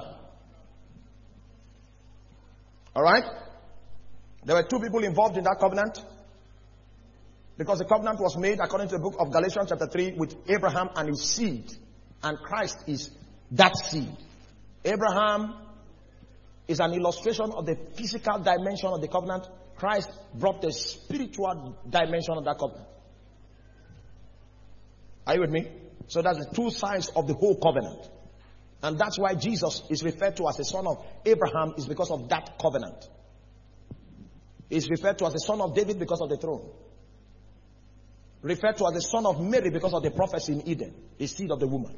All right? There were two people involved in that covenant. Because the covenant was made according to the book of Galatians chapter three with Abraham and his seed. And Christ is that seed. Abraham is an illustration of the physical dimension of the covenant. Christ brought the spiritual dimension of that covenant. Are you with me? So that's the two sides of the whole covenant. And that's why Jesus is referred to as the son of Abraham, is because of that covenant. He's referred to as the son of David because of the throne. Referred to as the son of Mary because of the prophecy in Eden, the seed of the woman.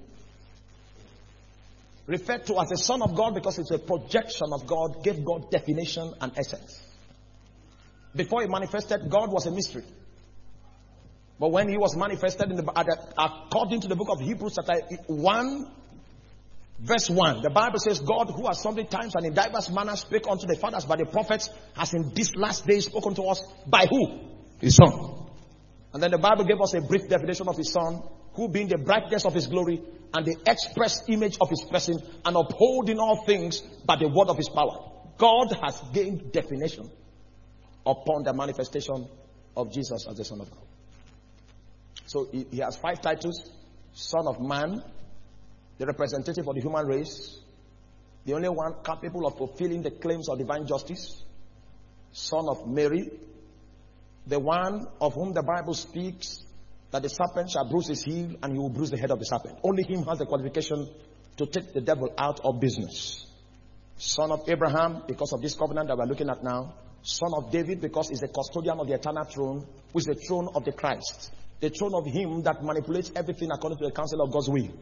Referred to as the son of God because it's a projection of God, gave God definition and essence. Before he manifested, God was a mystery. But when he was manifested, in the, according to the book of Hebrews chapter one, verse one, the Bible says, God, who has so many times and in diverse manners spake unto the fathers by the prophets, has in this last day spoken to us by who? His son. And then the Bible gave us a brief definition of his son, who being the brightness of his glory and the express image of his person, and upholding all things by the word of his power. God has gained definition upon the manifestation of Jesus as the Son of God. So he, he has five titles: Son of Man, the representative of the human race, the only one capable of fulfilling the claims of divine justice, Son of Mary, the one of whom the Bible speaks that the serpent shall bruise his heel and he will bruise the head of the serpent. Only him has the qualification to take the devil out of business. Son of Abraham, because of this covenant that we're looking at now. Son of David, because he's the custodian of the eternal throne, which is the throne of the Christ. The throne of him that manipulates everything according to the counsel of God's will.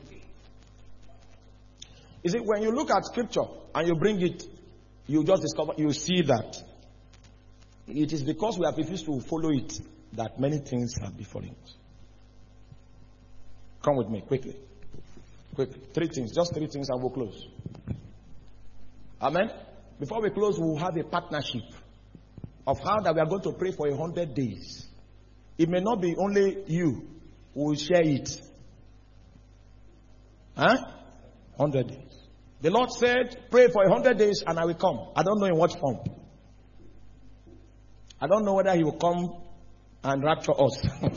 You see, when you look at scripture and you bring it, you just discover, you see that it is because we have refused to follow it that many things have befallen us. Come with me quickly. Quickly. Three things. Just three things and we'll close. Amen. Before we close, we'll have a partnership of how that we are going to pray for a hundred days. It may not be only you who will share it. Huh? Hundred days. The Lord said, pray for a hundred days and I will come. I don't know in what form. I don't know whether he will come and rapture us.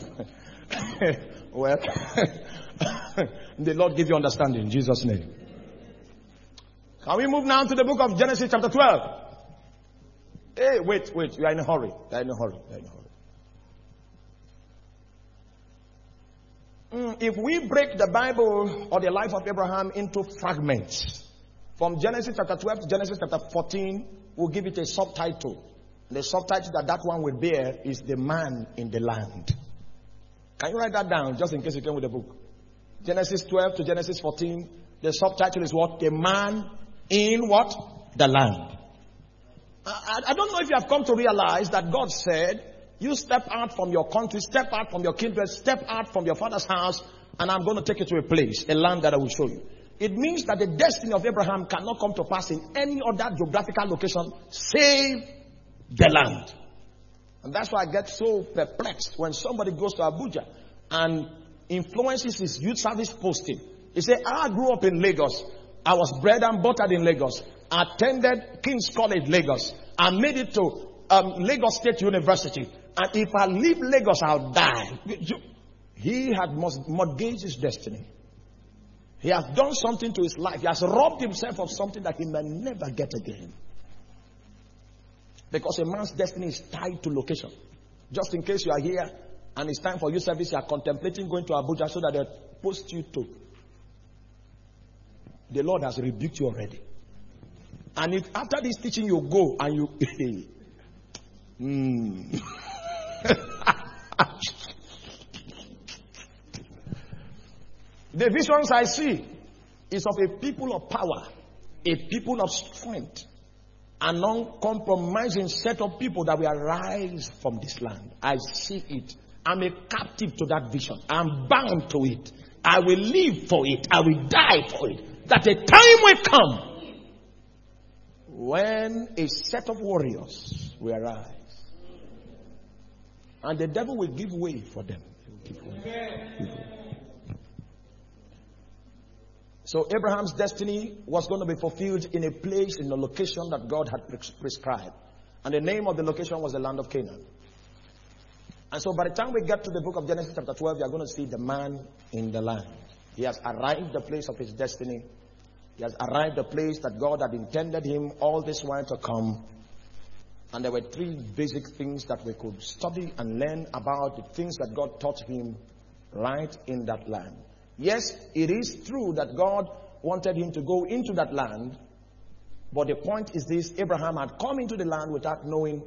Well, the Lord give you understanding in Jesus' name. Can we move now to the book of Genesis chapter twelve? Hey, wait, wait. You are in a hurry. You are in a hurry. You are in a hurry. Mm, if we break the Bible or the life of Abraham into fragments, from Genesis chapter twelve to Genesis chapter fourteen, we'll give it a subtitle. The subtitle that that one will bear is The Man in the Land. Can you write that down just in case you came with the book? Genesis twelve to Genesis fourteen. The subtitle is what? The Man in what? The Land. I, I don't know if you have come to realize that God said, you step out from your country, step out from your kindred, step out from your father's house, and I'm going to take you to a place, a land that I will show you. It means that the destiny of Abraham cannot come to pass in any other geographical location save the land. And that's why I get so perplexed when somebody goes to Abuja and influences his youth service posting. He said, I grew up in Lagos. I was bred and buttered in Lagos. I attended King's College, Lagos. I made it to um, Lagos State University. And if I leave Lagos, I'll die. He had mortgaged his destiny. He has done something to his life. He has robbed himself of something that he may never get again. Because a man's destiny is tied to location. Just in case you are here and it's time for youth service, you are contemplating going to Abuja so that they post you to. The Lord has rebuked you already. And if after this teaching you go and you... mm. The visions I see is of a people of power, a people of strength, an uncompromising set of people that will arise from this land. I see it. I'm a captive to that vision. I'm bound to it. I will live for it. I will die for it. That a time will come when a set of warriors will arise. And the devil will give way for them. He will give way. Give way. So Abraham's destiny was going to be fulfilled in a place, in a location that God had prescribed. And the name of the location was the land of Canaan. And so by the time we get to the book of Genesis chapter twelve, we are going to see the man in the land. He has arrived the place of his destiny. He has arrived the place that God had intended him all this while to come. And there were three basic things that we could study and learn about, the things that God taught him right in that land. Yes, it is true that God wanted him to go into that land. But the point is this: Abraham had come into the land without knowing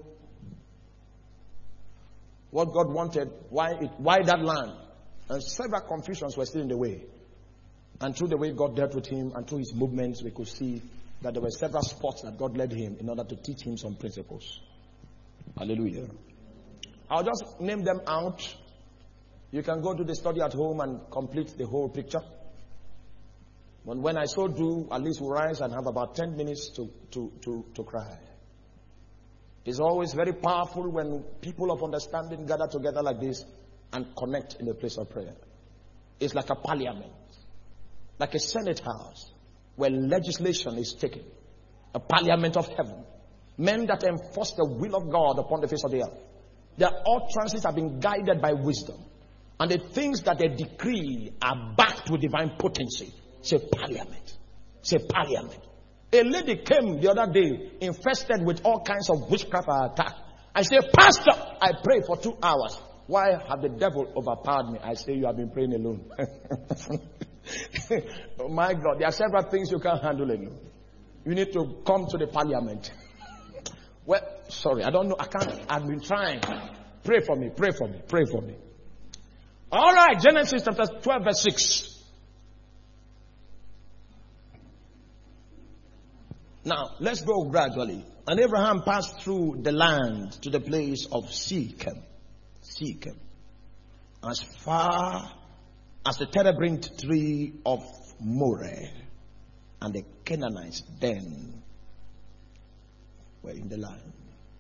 what God wanted, why it, why that land. And several confusions were still in the way. And through the way God dealt with him and through his movements, we could see that there were several spots that God led him in order to teach him some principles. Hallelujah. I'll just name them out. You can go to the study at home and complete the whole picture. But when I so do, at least we'll rise and have about ten minutes to, to, to, to cry. It's always very powerful when people of understanding gather together like this and connect in the place of prayer. It's like a parliament, like a Senate house where legislation is taken. A parliament of heaven. Men that enforce the will of God upon the face of the earth. Their utterances have been guided by wisdom. And the things that they decree are backed with divine potency. It's a parliament. It's a parliament. A lady came the other day infested with all kinds of witchcraft attack. I said, Pastor, I prayed for two hours. Why have the devil overpowered me? I say, you have been praying alone. Oh my God, there are several things you can't handle alone. You need to come to the parliament. Well, sorry, I don't know. I can't. I've been trying. Pray for me. Pray for me. Pray for me. All right, Genesis chapter twelve, verse six. Now, let's go gradually. And Abraham passed through the land to the place of Shechem. Shechem. As far as the terebinth tree of Moreh. And the Canaanites then were in the land.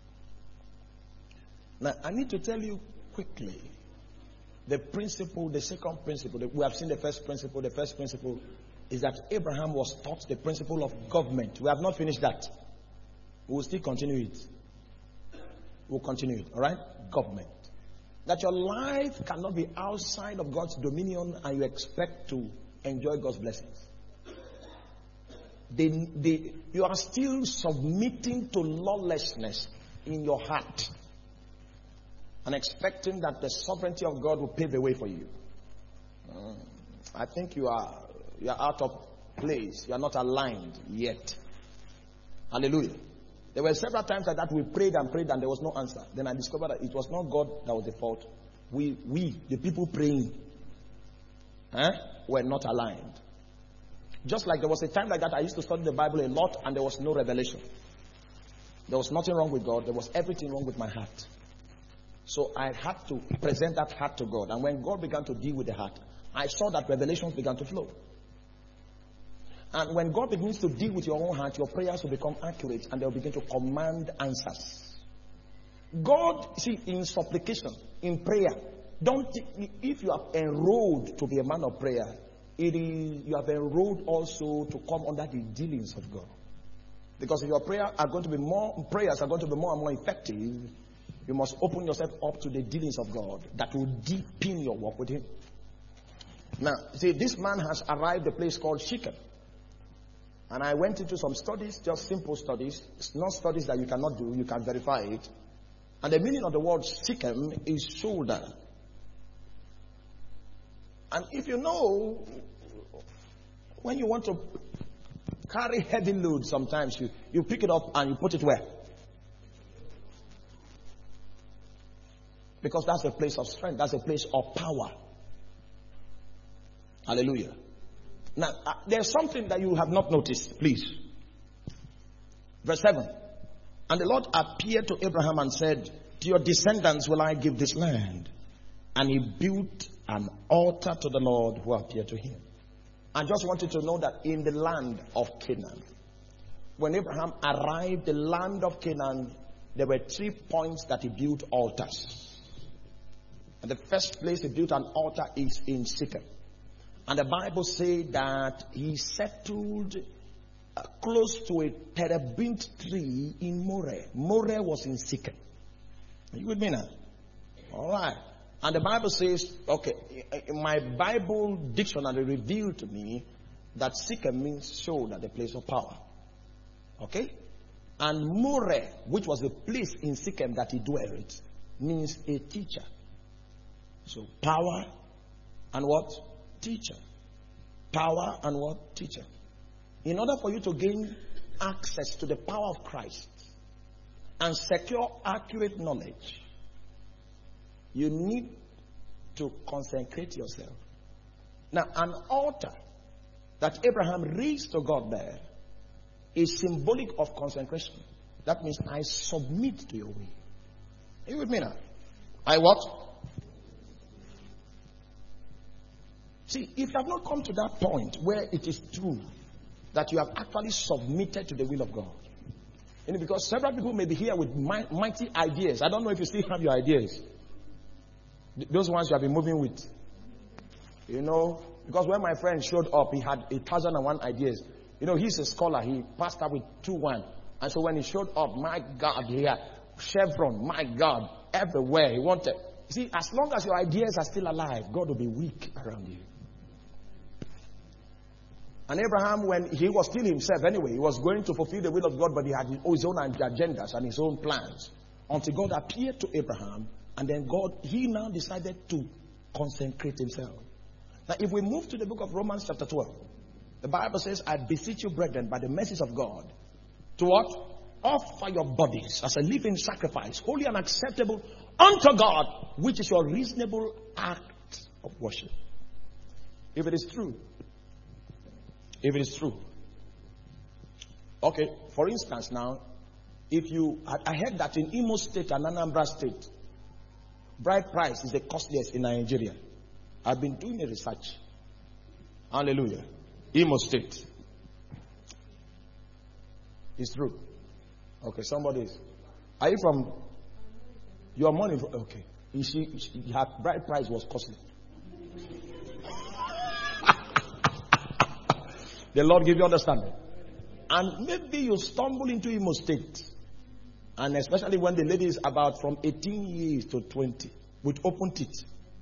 Now, I need to tell you quickly the principle, the second principle. We have seen the first principle. The first principle is that Abraham was taught the principle of government. We have not finished that. We will still continue it. We'll continue it. All right? Government. That your life cannot be outside of God's dominion and you expect to enjoy God's blessings. They, they, you are still submitting to lawlessness in your heart and expecting that the sovereignty of God will pave the way for you. Uh, I think you are you are out of place. You are not aligned yet. Hallelujah. There were several times like that we prayed and prayed and there was no answer. Then I discovered that it was not God that was the fault. We, we the people praying, eh, were not aligned. Just like there was a time like that I used to study the Bible a lot and there was no revelation. There was nothing wrong with God. There was everything wrong with my heart. So I had to present that heart to God. And when God began to deal with the heart, I saw that revelations began to flow. And when God begins to deal with your own heart, your prayers will become accurate and they'll begin to command answers. God, see, in supplication, in prayer, don't, if you have enrolled to be a man of prayer, it is, you have enrolled also to come under the dealings of God. Because if your prayer are going to be more, prayers are going to be more and more effective, you must open yourself up to the dealings of God that will deepen your walk with Him. Now, see, this man has arrived at a place called Shechem. And I went into some studies, just simple studies. It's not studies that you cannot do, you can verify it. And the meaning of the word Shechem is shoulder. And if you know, when you want to carry heavy load, sometimes you, you pick it up and you put it where? Because that's a place of strength. That's a place of power. Hallelujah. Now, uh, there's something that you have not noticed, please. Verse seven. And the Lord appeared to Abraham and said, to your descendants will I give this land. And he built an altar to the Lord who appeared to him. I just want you to know that in the land of Canaan, when Abraham arrived, the land of Canaan, there were three points that he built altars. And the first place he built an altar is in Shechem. And the Bible says that he settled uh, close to a terebinth tree in Moreh. Moreh was in Shechem. Are you with me now? All right. And the Bible says, okay, my Bible dictionary revealed to me that Shechem means shoulder, the place of power. Okay? And Moreh, which was the place in Shechem that he dwelt, means a teacher. So power and what? Teacher. Power and what? Teacher. In order for you to gain access to the power of Christ and secure accurate knowledge, you need to consecrate yourself. Now, an altar that Abraham raised to God there is symbolic of consecration. That means I submit to your will. Are you with me now? I what? See, if you have not come to that point where it is true that you have actually submitted to the will of God, you know, because several people may be here with mighty ideas. I don't know if you still have your ideas. Those ones you have been moving with. You know, because when my friend showed up, he had a thousand and one ideas. You know, he's a scholar. He passed out with two one. And so when he showed up, my God, he had Chevron, my God, everywhere. He wanted. You see, as long as your ideas are still alive, God will be weak around you. And Abraham, when he was still himself anyway, he was going to fulfill the will of God, but he had his own agendas and his own plans. Until God appeared to Abraham, and then God, he now decided to consecrate himself. Now, if we move to the book of Romans chapter twelve, the Bible says, I beseech you, brethren, by the mercies of God, to what? Offer your bodies as a living sacrifice, holy and acceptable unto God, which is your reasonable act of worship. If it is true, if it is true. Okay, for instance now, if you, I heard that in Imo State and Anambra State, bride price is the costliest in Nigeria. I've been doing a research. Hallelujah. Imo State. It's true. Okay, somebody is. Are you from? Your money? Okay. You see, her bride price was costly. The Lord give you understanding. And maybe you stumble into Imo State. And especially when the lady is about from eighteen years to twenty with open teeth.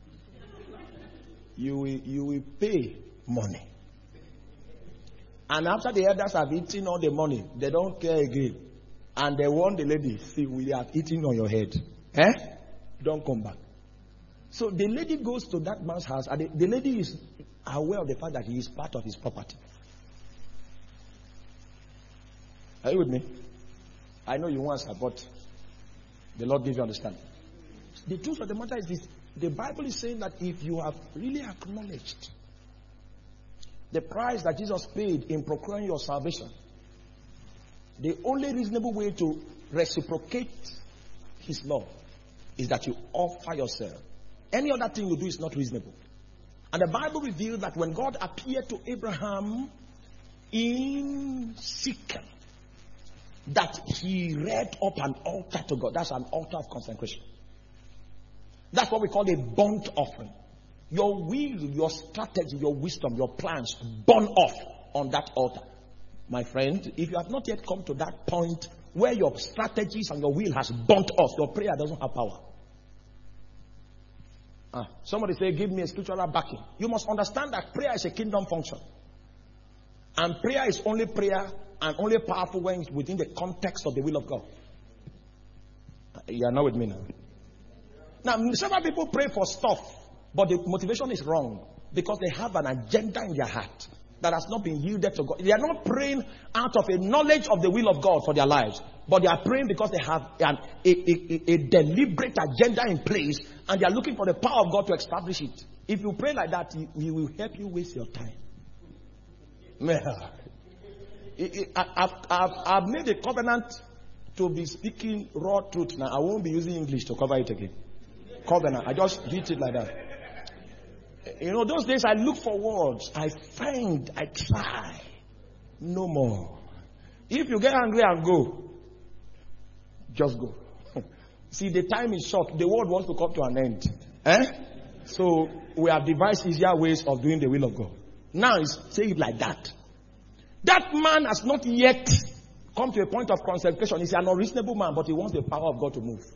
You will, you will pay money. And after the elders have eaten all the money, they don't care again. And they want the lady, see, we have eaten on your head. Eh? Don't come back. So the lady goes to that man's house, and the, the lady is aware of the fact that he is part of his property. Are you with me? I know you want to, but the Lord gives you understanding. The truth of the matter is this. The Bible is saying that if you have really acknowledged the price that Jesus paid in procuring your salvation, the only reasonable way to reciprocate his love is that you offer yourself. Any other thing you do is not reasonable. And the Bible reveals that when God appeared to Abraham in Shechem, that he reared up an altar to God. That's an altar of consecration. That's what we call a burnt offering. Your will, your strategy, your wisdom, your plans burn off on that altar. My friend, if you have not yet come to that point where your strategies and your will has burnt off, your prayer doesn't have power. Ah, somebody say, give me a spiritual backing. You must understand that prayer is a kingdom function. And prayer is only prayer and only powerful when it's within the context of the will of God. You are not with me now. Now, several people pray for stuff, but the motivation is wrong because they have an agenda in their heart that has not been yielded to God. They are not praying out of a knowledge of the will of God for their lives, but they are praying because they have an, a, a, a deliberate agenda in place and they are looking for the power of God to establish it. If you pray like that, He will help you waste your time. I've, I've, I've made a covenant to be speaking raw truth. Now I won't be using English to cover it again. Covenant. I just did it like that. You know, those days I look for words. I find, I try. No more. If you get angry and go, just go. See, the time is short. The world wants to come to an end. Eh? So we have devised easier ways of doing the will of God. Now it's say it like that. That man has not yet come to a point of consecration. He's an unreasonable man, but he wants the power of God to move.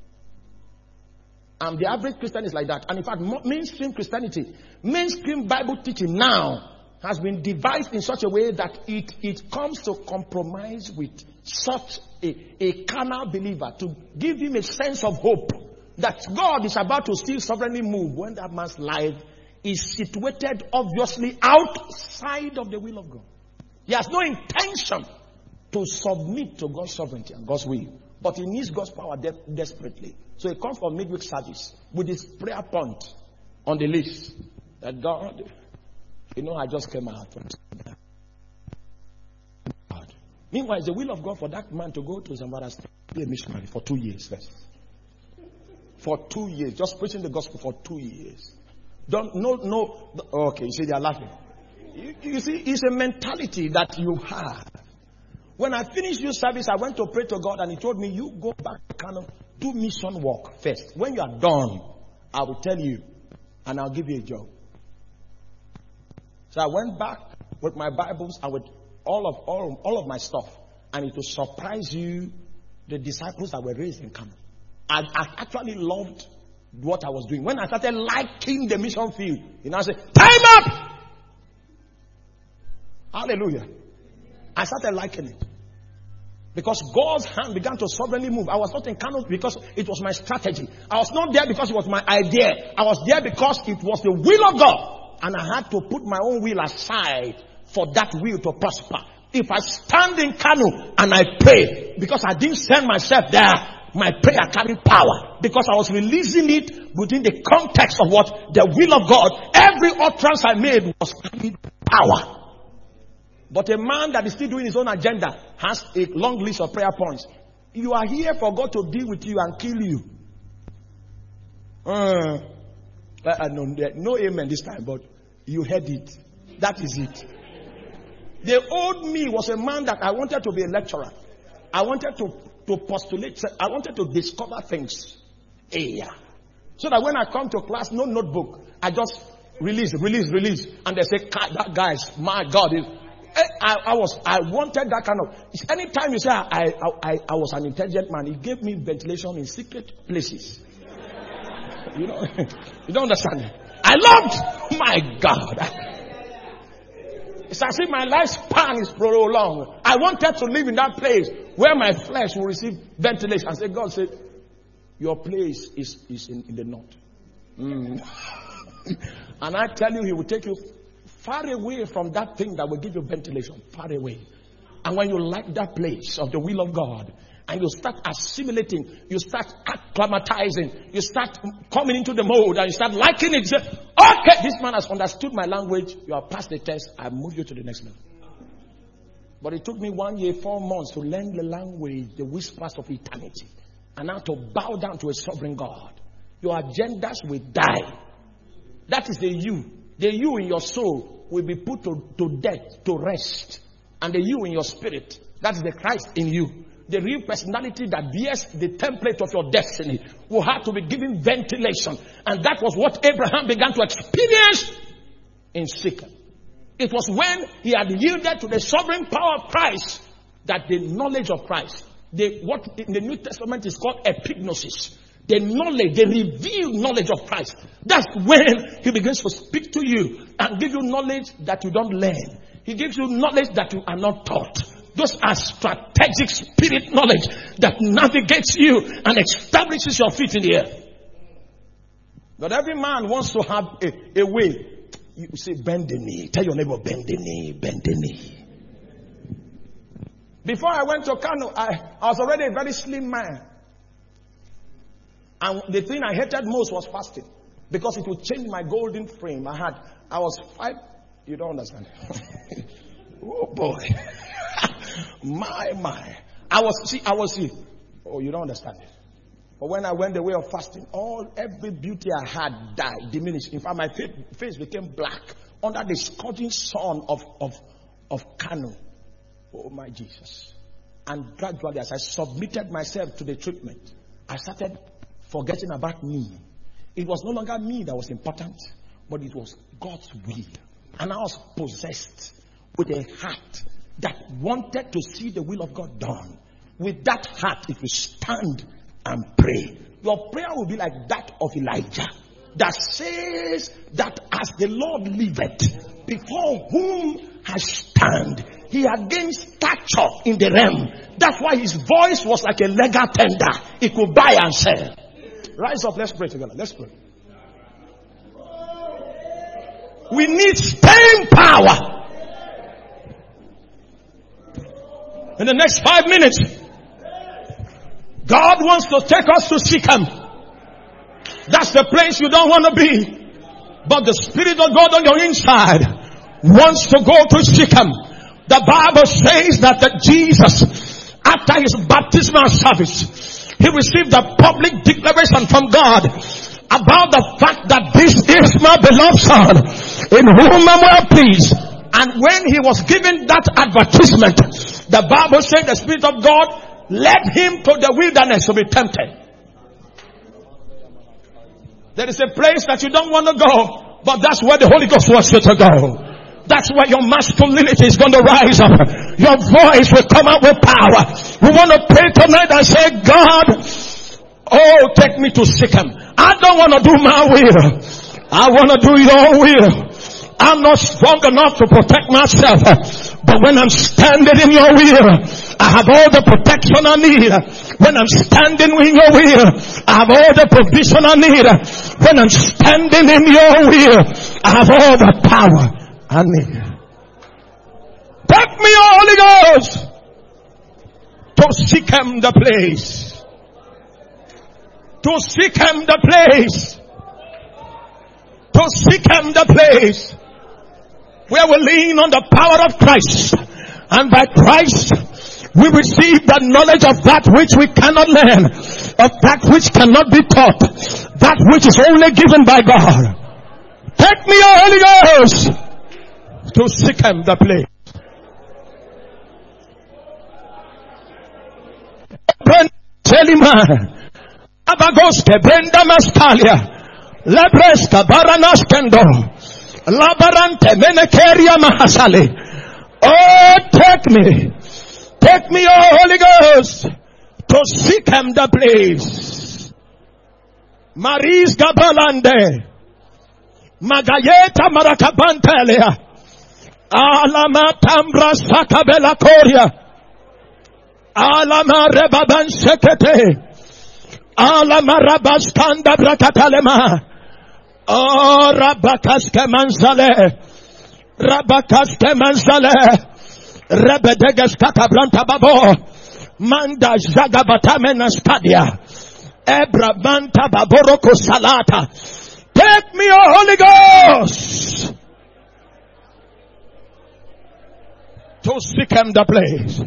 And the average Christian is like that. And in fact, mainstream Christianity, mainstream Bible teaching now has been devised in such a way that it, it comes to compromise with such a, a carnal believer to give him a sense of hope that God is about to still sovereignly move when that man's life is situated obviously outside of the will of God. He has no intention to submit to God's sovereignty and God's will. But he needs God's power de- desperately. So he comes for midweek service with his prayer point on the list. That God, you know, I just came out from God. Meanwhile, it's the will of God for that man to go to Zamfara to be a missionary for two years first. For two years. Just preaching the gospel for two years. Don't, no, no. Okay, you see, they are laughing. You, you see, it's a mentality that you have. When I finished your service, I went to pray to God and He told me, you go back to Kano, do mission work first. When you are done, I will tell you and I'll give you a job. So I went back with my Bibles and with all of all, all of my stuff. And it will surprise you, the disciples that were raised in Kano. I, I actually loved what I was doing. When I started liking the mission field, you know, I said, time up! Hallelujah. I started liking it. Because God's hand began to sovereignly move. I was not in Kano because it was my strategy. I was not there because it was my idea. I was there because it was the will of God. And I had to put my own will aside for that will to prosper. If I stand in Kano and I pray, because I didn't send myself there, my prayer carried power. Because I was releasing it within the context of what? The will of God. Every utterance I made was carried power. But a man that is still doing his own agenda has a long list of prayer points. You are here for God to deal with you and kill you. Uh, uh, no, no amen this time, but you heard it. That is it. The old me was a man that I wanted to be a lecturer. I wanted to, to postulate. I wanted to discover things. Yeah. So that when I come to class, no notebook. I just release, release, release. And they say, that guy's, my God, is... I, I was, I wanted that kind of, anytime you say I, I, I, I was an intelligent man, it gave me ventilation in secret places. You know, you don't understand. I loved, my God. It's as if my lifespan is prolonged. I wanted to live in that place where my flesh will receive ventilation. I said, God said, your place is, is in, in the north. Mm. And I tell you, He will take you far away from that thing that will give you ventilation. Far away. And when you like that place of the will of God, and you start assimilating, you start acclimatizing, you start coming into the mode, and you start liking it. You say, okay, this man has understood my language. You have passed the test. I move you to the next level. But it took me one year, four months to learn the language, the whispers of eternity. And now to bow down to a sovereign God. Your agendas will die. That is the you. The you in your soul will be put to, to death, to rest. And the you in your spirit, that is the Christ in you. The real personality that bears the template of your destiny will have to be given ventilation. And that was what Abraham began to experience in Shechem. It was when he had yielded to the sovereign power of Christ that the knowledge of Christ, the, what in the New Testament is called epignosis, the knowledge, the revealed knowledge of Christ. That's when he begins to speak to you and give you knowledge that you don't learn. He gives you knowledge that you are not taught. Those are strategic spirit knowledge that navigates you and establishes your feet in the air. But every man wants to have a, a way. You say, bend the knee. Tell your neighbor, bend the knee, bend the knee. Before I went to Kano, I, I was already a very slim man. And the thing I hated most was fasting. Because it would change my golden frame. I had, I was five, you don't understand. Oh boy. my, my. I was, see, I was, see. Oh, you don't understand it. But when I went the way of fasting, all, every beauty I had died, diminished. In fact, my face, face became black under the scorching sun of, of, of Kano. Oh my Jesus. And gradually, as I submitted myself to the treatment, I started forgetting about me. It was no longer me that was important, but it was God's will. And I was possessed with a heart that wanted to see the will of God done. With that heart, if you stand and pray, your prayer will be like that of Elijah, that says that as the Lord liveth, before whom I stand, he had gained stature in the realm. That's why his voice was like a legal tender. He could buy and sell. Rise up, let's pray together. Let's pray. We need staying power. In the next five minutes, God wants to take us to Shechem. That's the place you don't want to be. But the Spirit of God on your inside wants to go to Shechem. The Bible says that the Jesus, after his baptismal service, he received a public declaration from God about the fact that this is my beloved Son, in whom I'm well pleased. And when he was given that advertisement, the Bible said the Spirit of God led him to the wilderness to be tempted. There is a place that you don't want to go, but that's where the Holy Ghost wants you to go. That's where your masculinity is going to rise up. Your voice will come out with power. We want to pray tonight and say, God, oh, take me to Shechem. I don't want to do my will. I want to do your will. I'm not strong enough to protect myself. But when I'm standing in your will, I have all the protection I need. When I'm standing in your will, I have all the provision I need. When I'm standing in your will, I have all the power I need. Take me, Holy Ghost, to Shechem the place. To Shechem the place. To Shechem the place. Where we lean on the power of Christ. And by Christ, we receive the knowledge of that which we cannot learn. Of that which cannot be taught. That which is only given by God. Take me, O Holy Ghost, to Shechem the place. Telima, Abagoske, Brenda Mastalia, Lebreska, Baranaskendo, Labarante, Menekeria Mahasali. Oh, take me, take me, oh Holy Ghost, to Shechem the place. Maris Gabalande, Magayeta Marakabantelia, Alama Tambra Sakabela Korea, Alama Rebaban Sekete, Alama Rabaskanda Brakatalema, Oh Rabakaske Manzale, Rabakaske Manzale, Rebedegas Kakabranta Babo, Manda Zagabatamena Stadia, Ebra Manta Baboroko Salata. Take me, O Holy Ghost. to seek him the place.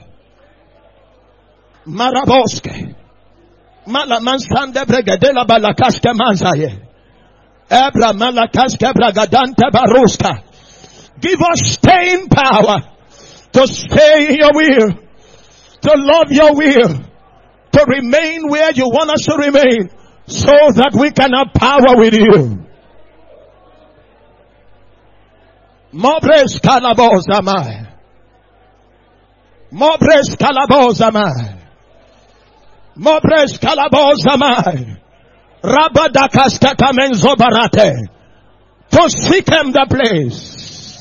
Maraboske. Malamansande bregadela balakaske manzaye. Ebra malakaske bragadante baruska. Give us staying power to stay in your will, to love your will, to remain where you want us to remain, so that we can have power with you. Mobres kalabozamai. Mobres kalabozamai. Mobres kalabozamai. Rabadakas katamenzobarate. To seek him the place.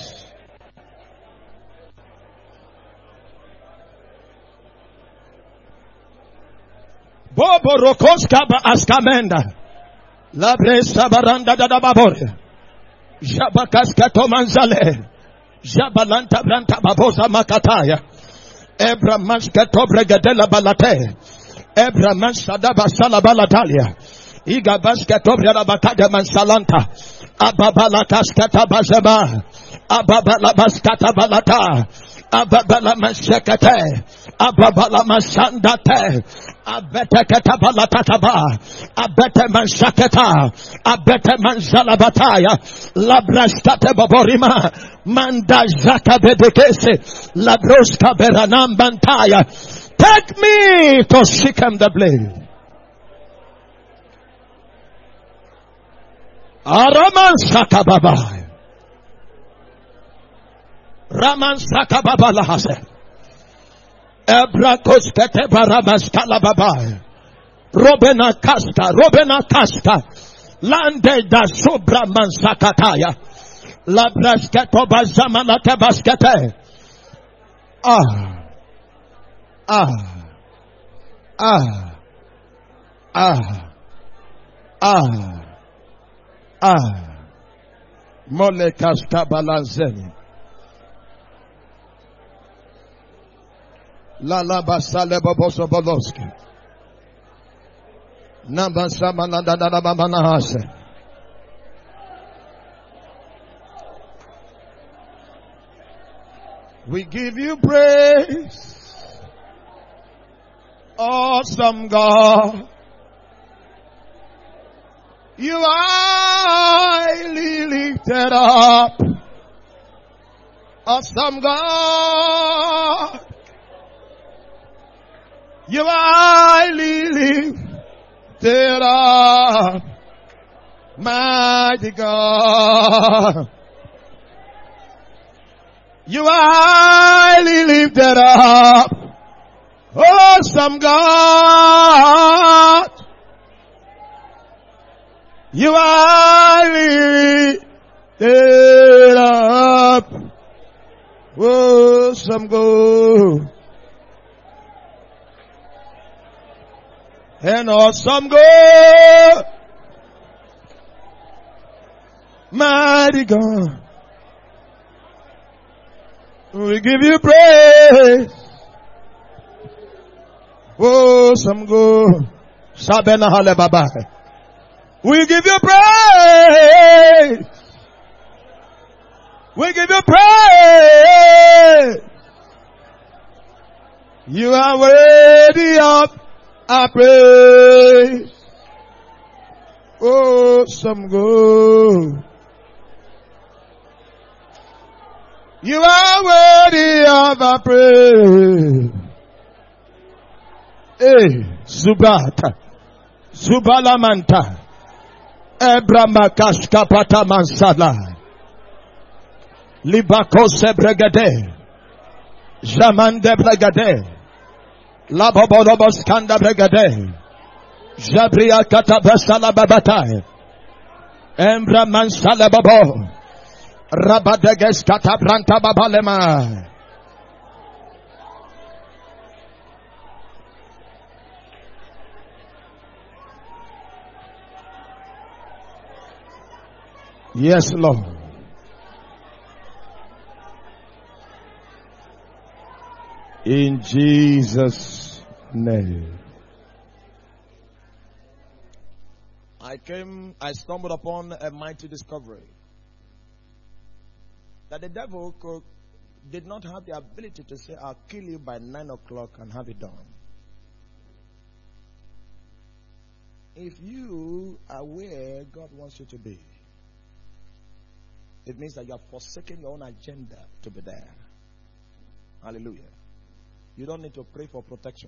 Bobo rokoska ba askamenda. Labresa baranda da da babore. Jabakaska tomanzale. Jabalanta branta babosa makataya. Ebra manska tobregadela balate. Ebra mansada basala balatalia. Iga baska tobrela bakada mansalanta. Ababala kaskata bazeba. Ababala baskata balata. Ababala mansekate. Ababala masandate. Abete katabalataba. Abete mansaketa. Abete manzalabataya. Labraskate baborima. Manda zaka bedekese. Labroska beranam bantaya. Take me to seek him the blade. Araman sakababa. Raman sakababa lahase. Ebrakos kete baramas kalababa. Robena kasta, Robena kasta. Lande da sobra man sakataya. Labrasketo bazamana tebaskete. Ah. Ah. Ah. Ah. Ah. Ah. Mole kasta balanzeni. La la basale boboso boloski. Namba sama na da da da ba manahase. We give you praise, awesome God. You are highly lifted up, awesome God. You are highly lifted up, mighty God. You are highly lifted up, awesome God. You are highly lifted up, awesome God. And awesome God, mighty God. We give you praise. Awesome God. Sabena hale baba. We give you praise. We give you praise. You are worthy of our praise. Awesome God. You are worthy of our praise. Hey, Zubata, Zubalamanta, Ebramakaska Patamansala, Libakose Bregade, Jamande Bregade, Labobolobos Kanda Bregade, Jabria Katabasala Babatai, Embra Mansala Babo, Rabadeges Katabranta Babalema. Yes, Lord. In Jesus' name. I came, I stumbled upon a mighty discovery. That the devil could did not have the ability to say, I'll kill you by nine o'clock and have it done. If you are where God wants you to be, it means that you have forsaken your own agenda to be there. Hallelujah. You don't need to pray for protection.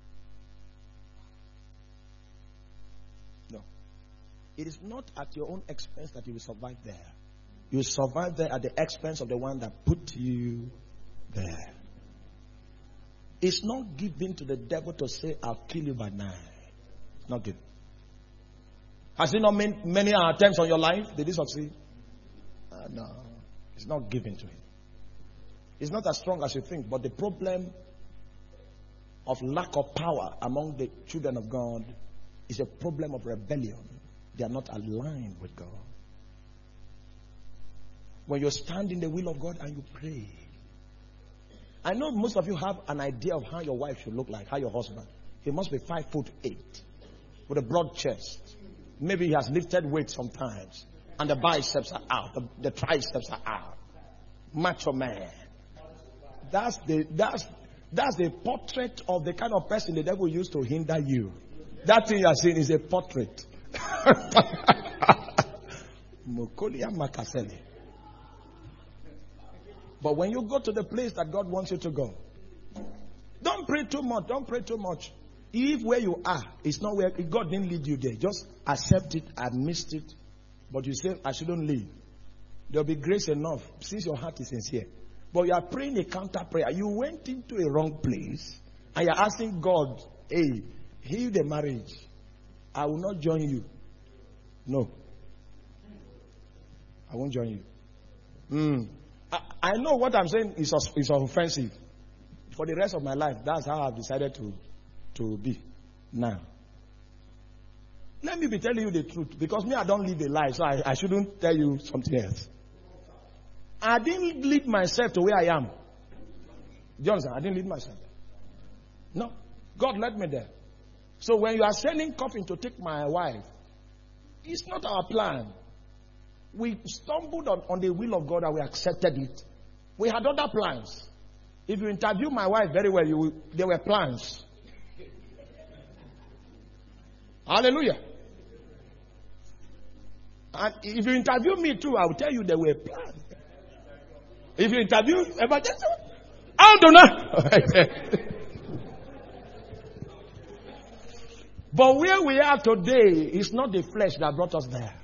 No. It is not at your own expense that you will survive there. You will survive there at the expense of the one that put you there. It's not given to the devil to say, I'll kill you by nine. It's not given. Has he not made many attempts on your life? Did he succeed? Uh, no. It's not given to him. It's not as strong as you think, but the problem of lack of power among the children of God is a problem of rebellion. They are not aligned with God. When you stand in the will of God and you pray, I know most of you have an idea of how your wife should look like, how your husband. He must be five foot eight with a broad chest. Maybe he has lifted weights sometimes, and the biceps are out, the, the triceps are out. Macho man. That's the that's that's the portrait of the kind of person the devil used to hinder you. That thing you are seeing is a portrait. Mokolia Makasele. But when you go to the place that God wants you to go, don't pray too much. Don't pray too much. If where you are is not where God didn't lead you there, just accept it, admit it. But you say, I shouldn't leave. There'll be grace enough since your heart is sincere. But you are praying a counter prayer. You went into a wrong place and you're asking God, hey, heal the marriage. I will not join you. No. I won't join you. Mm. I, I know what I'm saying is, is offensive. For the rest of my life, that's how I've decided to, to be now. Let me be telling you the truth. Because me, I don't live a lie, so I, I shouldn't tell you something else. I didn't lead myself to where I am. Johnson, I didn't lead myself. No. God led me there. So when you are sending coffin to take my wife, it's not our plan. We stumbled on, on the will of God and we accepted it. We had other plans. If you interview my wife very well, you will, there were plans. Hallelujah. And if you interview me too, I will tell you there were plans. If you interview evangelist, I don't know. But where we are today is not the flesh that brought us there.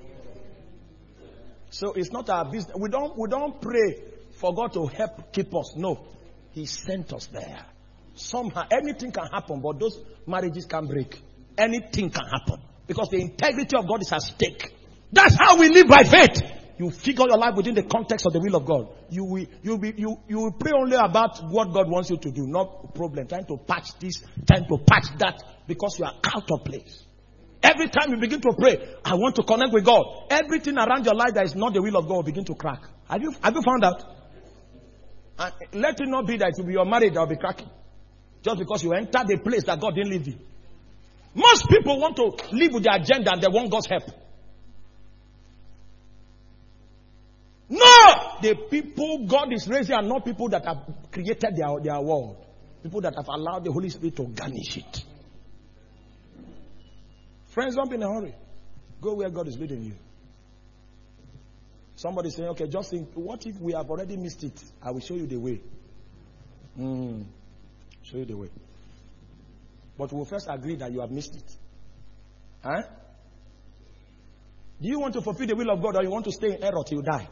So it's not our business. We don't we don't pray for God to help keep us. No. He sent us there. Somehow anything can happen, but those marriages can break. Anything can happen. Because the integrity of God is at stake. That's how we live by faith. You figure your life within the context of the will of God. You will, you will, be, you, you will pray only about what God wants you to do. Not problem. Trying to patch this, trying to patch that. Because you are out of place. Every time you begin to pray, I want to connect with God. Everything around your life that is not the will of God will begin to crack. Have you, have you found out? And let it not be that it will be your marriage that will be cracking. Just because you entered the place that God didn't leave you. Most people want to live with their agenda and they want God's help. No! The people God is raising are not people that have created their, their world. People that have allowed the Holy Spirit to garnish it. Friends, don't be in a hurry. Go where God is leading you. Somebody saying, okay, just think, what if we have already missed it? I will show you the way. Mm, show you the way. But we'll first agree that you have missed it. Huh? Do you want to fulfill the will of God or you want to stay in error till you die?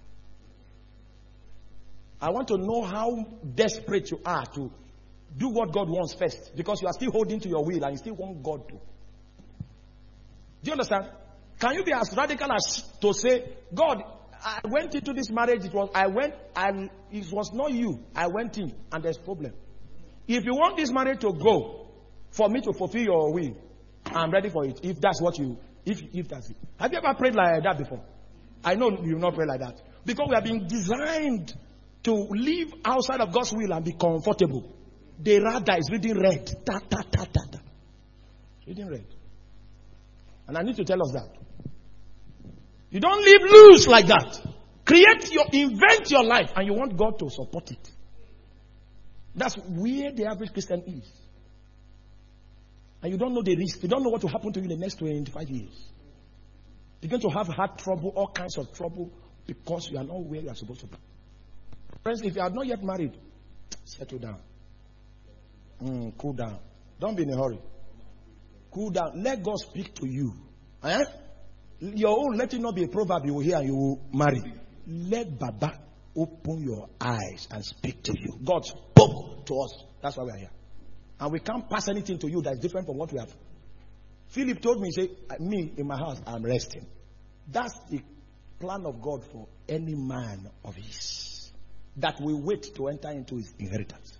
I want to know how desperate you are to do what God wants first. Because you are still holding to your will and you still want God to. Do you understand? Can you be as radical as to say, God, I went into this marriage, it was, I went, and it was not you. I went in, and there's problem. If you want this marriage to go, for me to fulfill your will, I'm ready for it. If that's what you, if, if that's it. Have you ever prayed like that before? I know you've not prayed like that. Because we have been designed to live outside of God's will and be comfortable. The radar is reading red. Ta, ta, ta, ta, ta. Reading red. And I need to tell us that. You don't live loose like that. Create your, invent your life, and you want God to support it. That's where the average Christian is. And you don't know the risk. You don't know what will happen to you in the next twenty-five years. You're going to have heart trouble, all kinds of trouble, because you are not where you are supposed to be. Friends, if you are not yet married, settle down. Mm, cool down. Don't be in a hurry. Cool down. Let God speak to you. Eh? Your own, let it not be a proverb you will hear and you will marry. Let Baba open your eyes and speak to you. God spoke to us. That's why we are here. And we can't pass anything to you that is different from what we have. Philip told me, he said, me in my house, I'm resting. That's the plan of God for any man of his. That we wait to enter into his inheritance.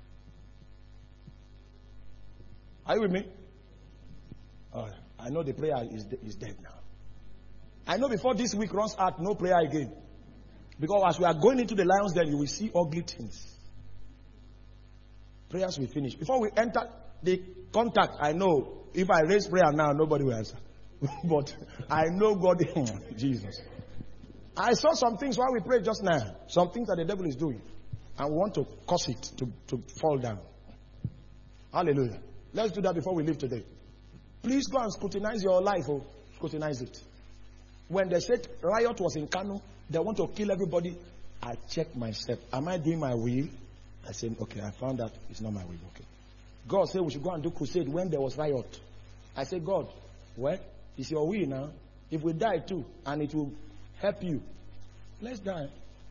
Are you with me? Oh, I know the prayer is, de- is dead now. I know before this week runs out, no prayer again. Because as we are going into the lions, then you will see ugly things. Prayers will finish. Before we enter the contact, I know if I raise prayer now, nobody will answer. But I know God, Jesus. I saw some things while we prayed just now. Some things that the devil is doing. I want to cause it to, to fall down. Hallelujah. Let's do that before we leave today. Please go and scrutinize your life. Oh, scrutinize it. When they said riot was in Kano, they want to kill everybody. I checked myself. Am I doing my will? I said, okay, I found out it's not my will. Okay. God said we should go and do crusade when there was riot. I said, God, well, it's your will now. If we die too, and it will help you, let's die.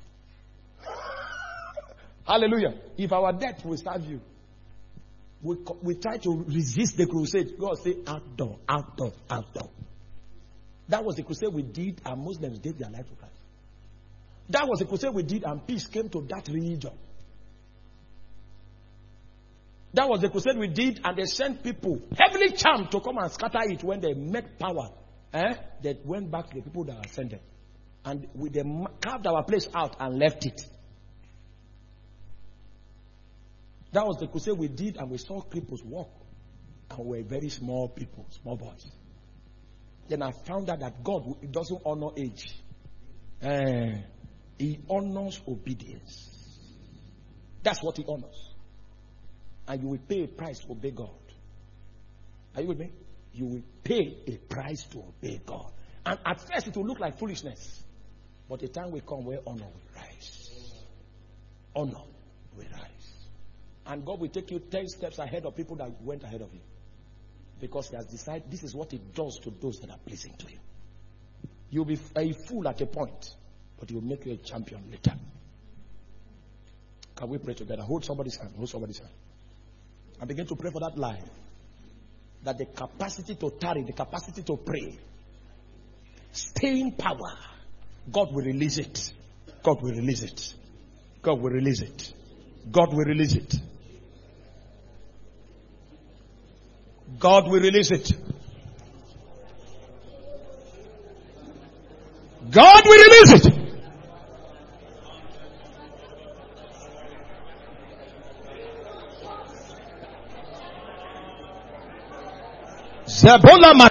Hallelujah. If our death will serve you, we, we try to resist the crusade. God said, outdoor, outdoor, outdoor. That was the crusade we did, and Muslims gave their life to Christ. That was the crusade we did, and peace came to that region. That was the crusade we did, and they sent people, heavily charmed, to come and scatter it when they met power. Eh? They went back to the people that had sent them. And we, they carved our place out and left it. That was the crusade we did, and we saw cripples walk. And we were very small people, small boys. Then I found out that God doesn't honor age. Eh, he honors obedience. That's what he honors. And you will pay a price to obey God. Are you with me? You will pay a price to obey God. And at first it will look like foolishness. But the time will come where honor will rise. Honor will rise. And God will take you ten steps ahead of people that went ahead of you. Because he has decided this is what he does to those that are pleasing to him. You'll be a fool at a point, but he will make you a champion later. Can we pray together? Hold somebody's hand. Hold somebody's hand. And begin to pray for that life. That the capacity to tarry, the capacity to pray, staying power, God will release it. God will release it. God will release it. God will release it. God will release it. God will release it. Zebola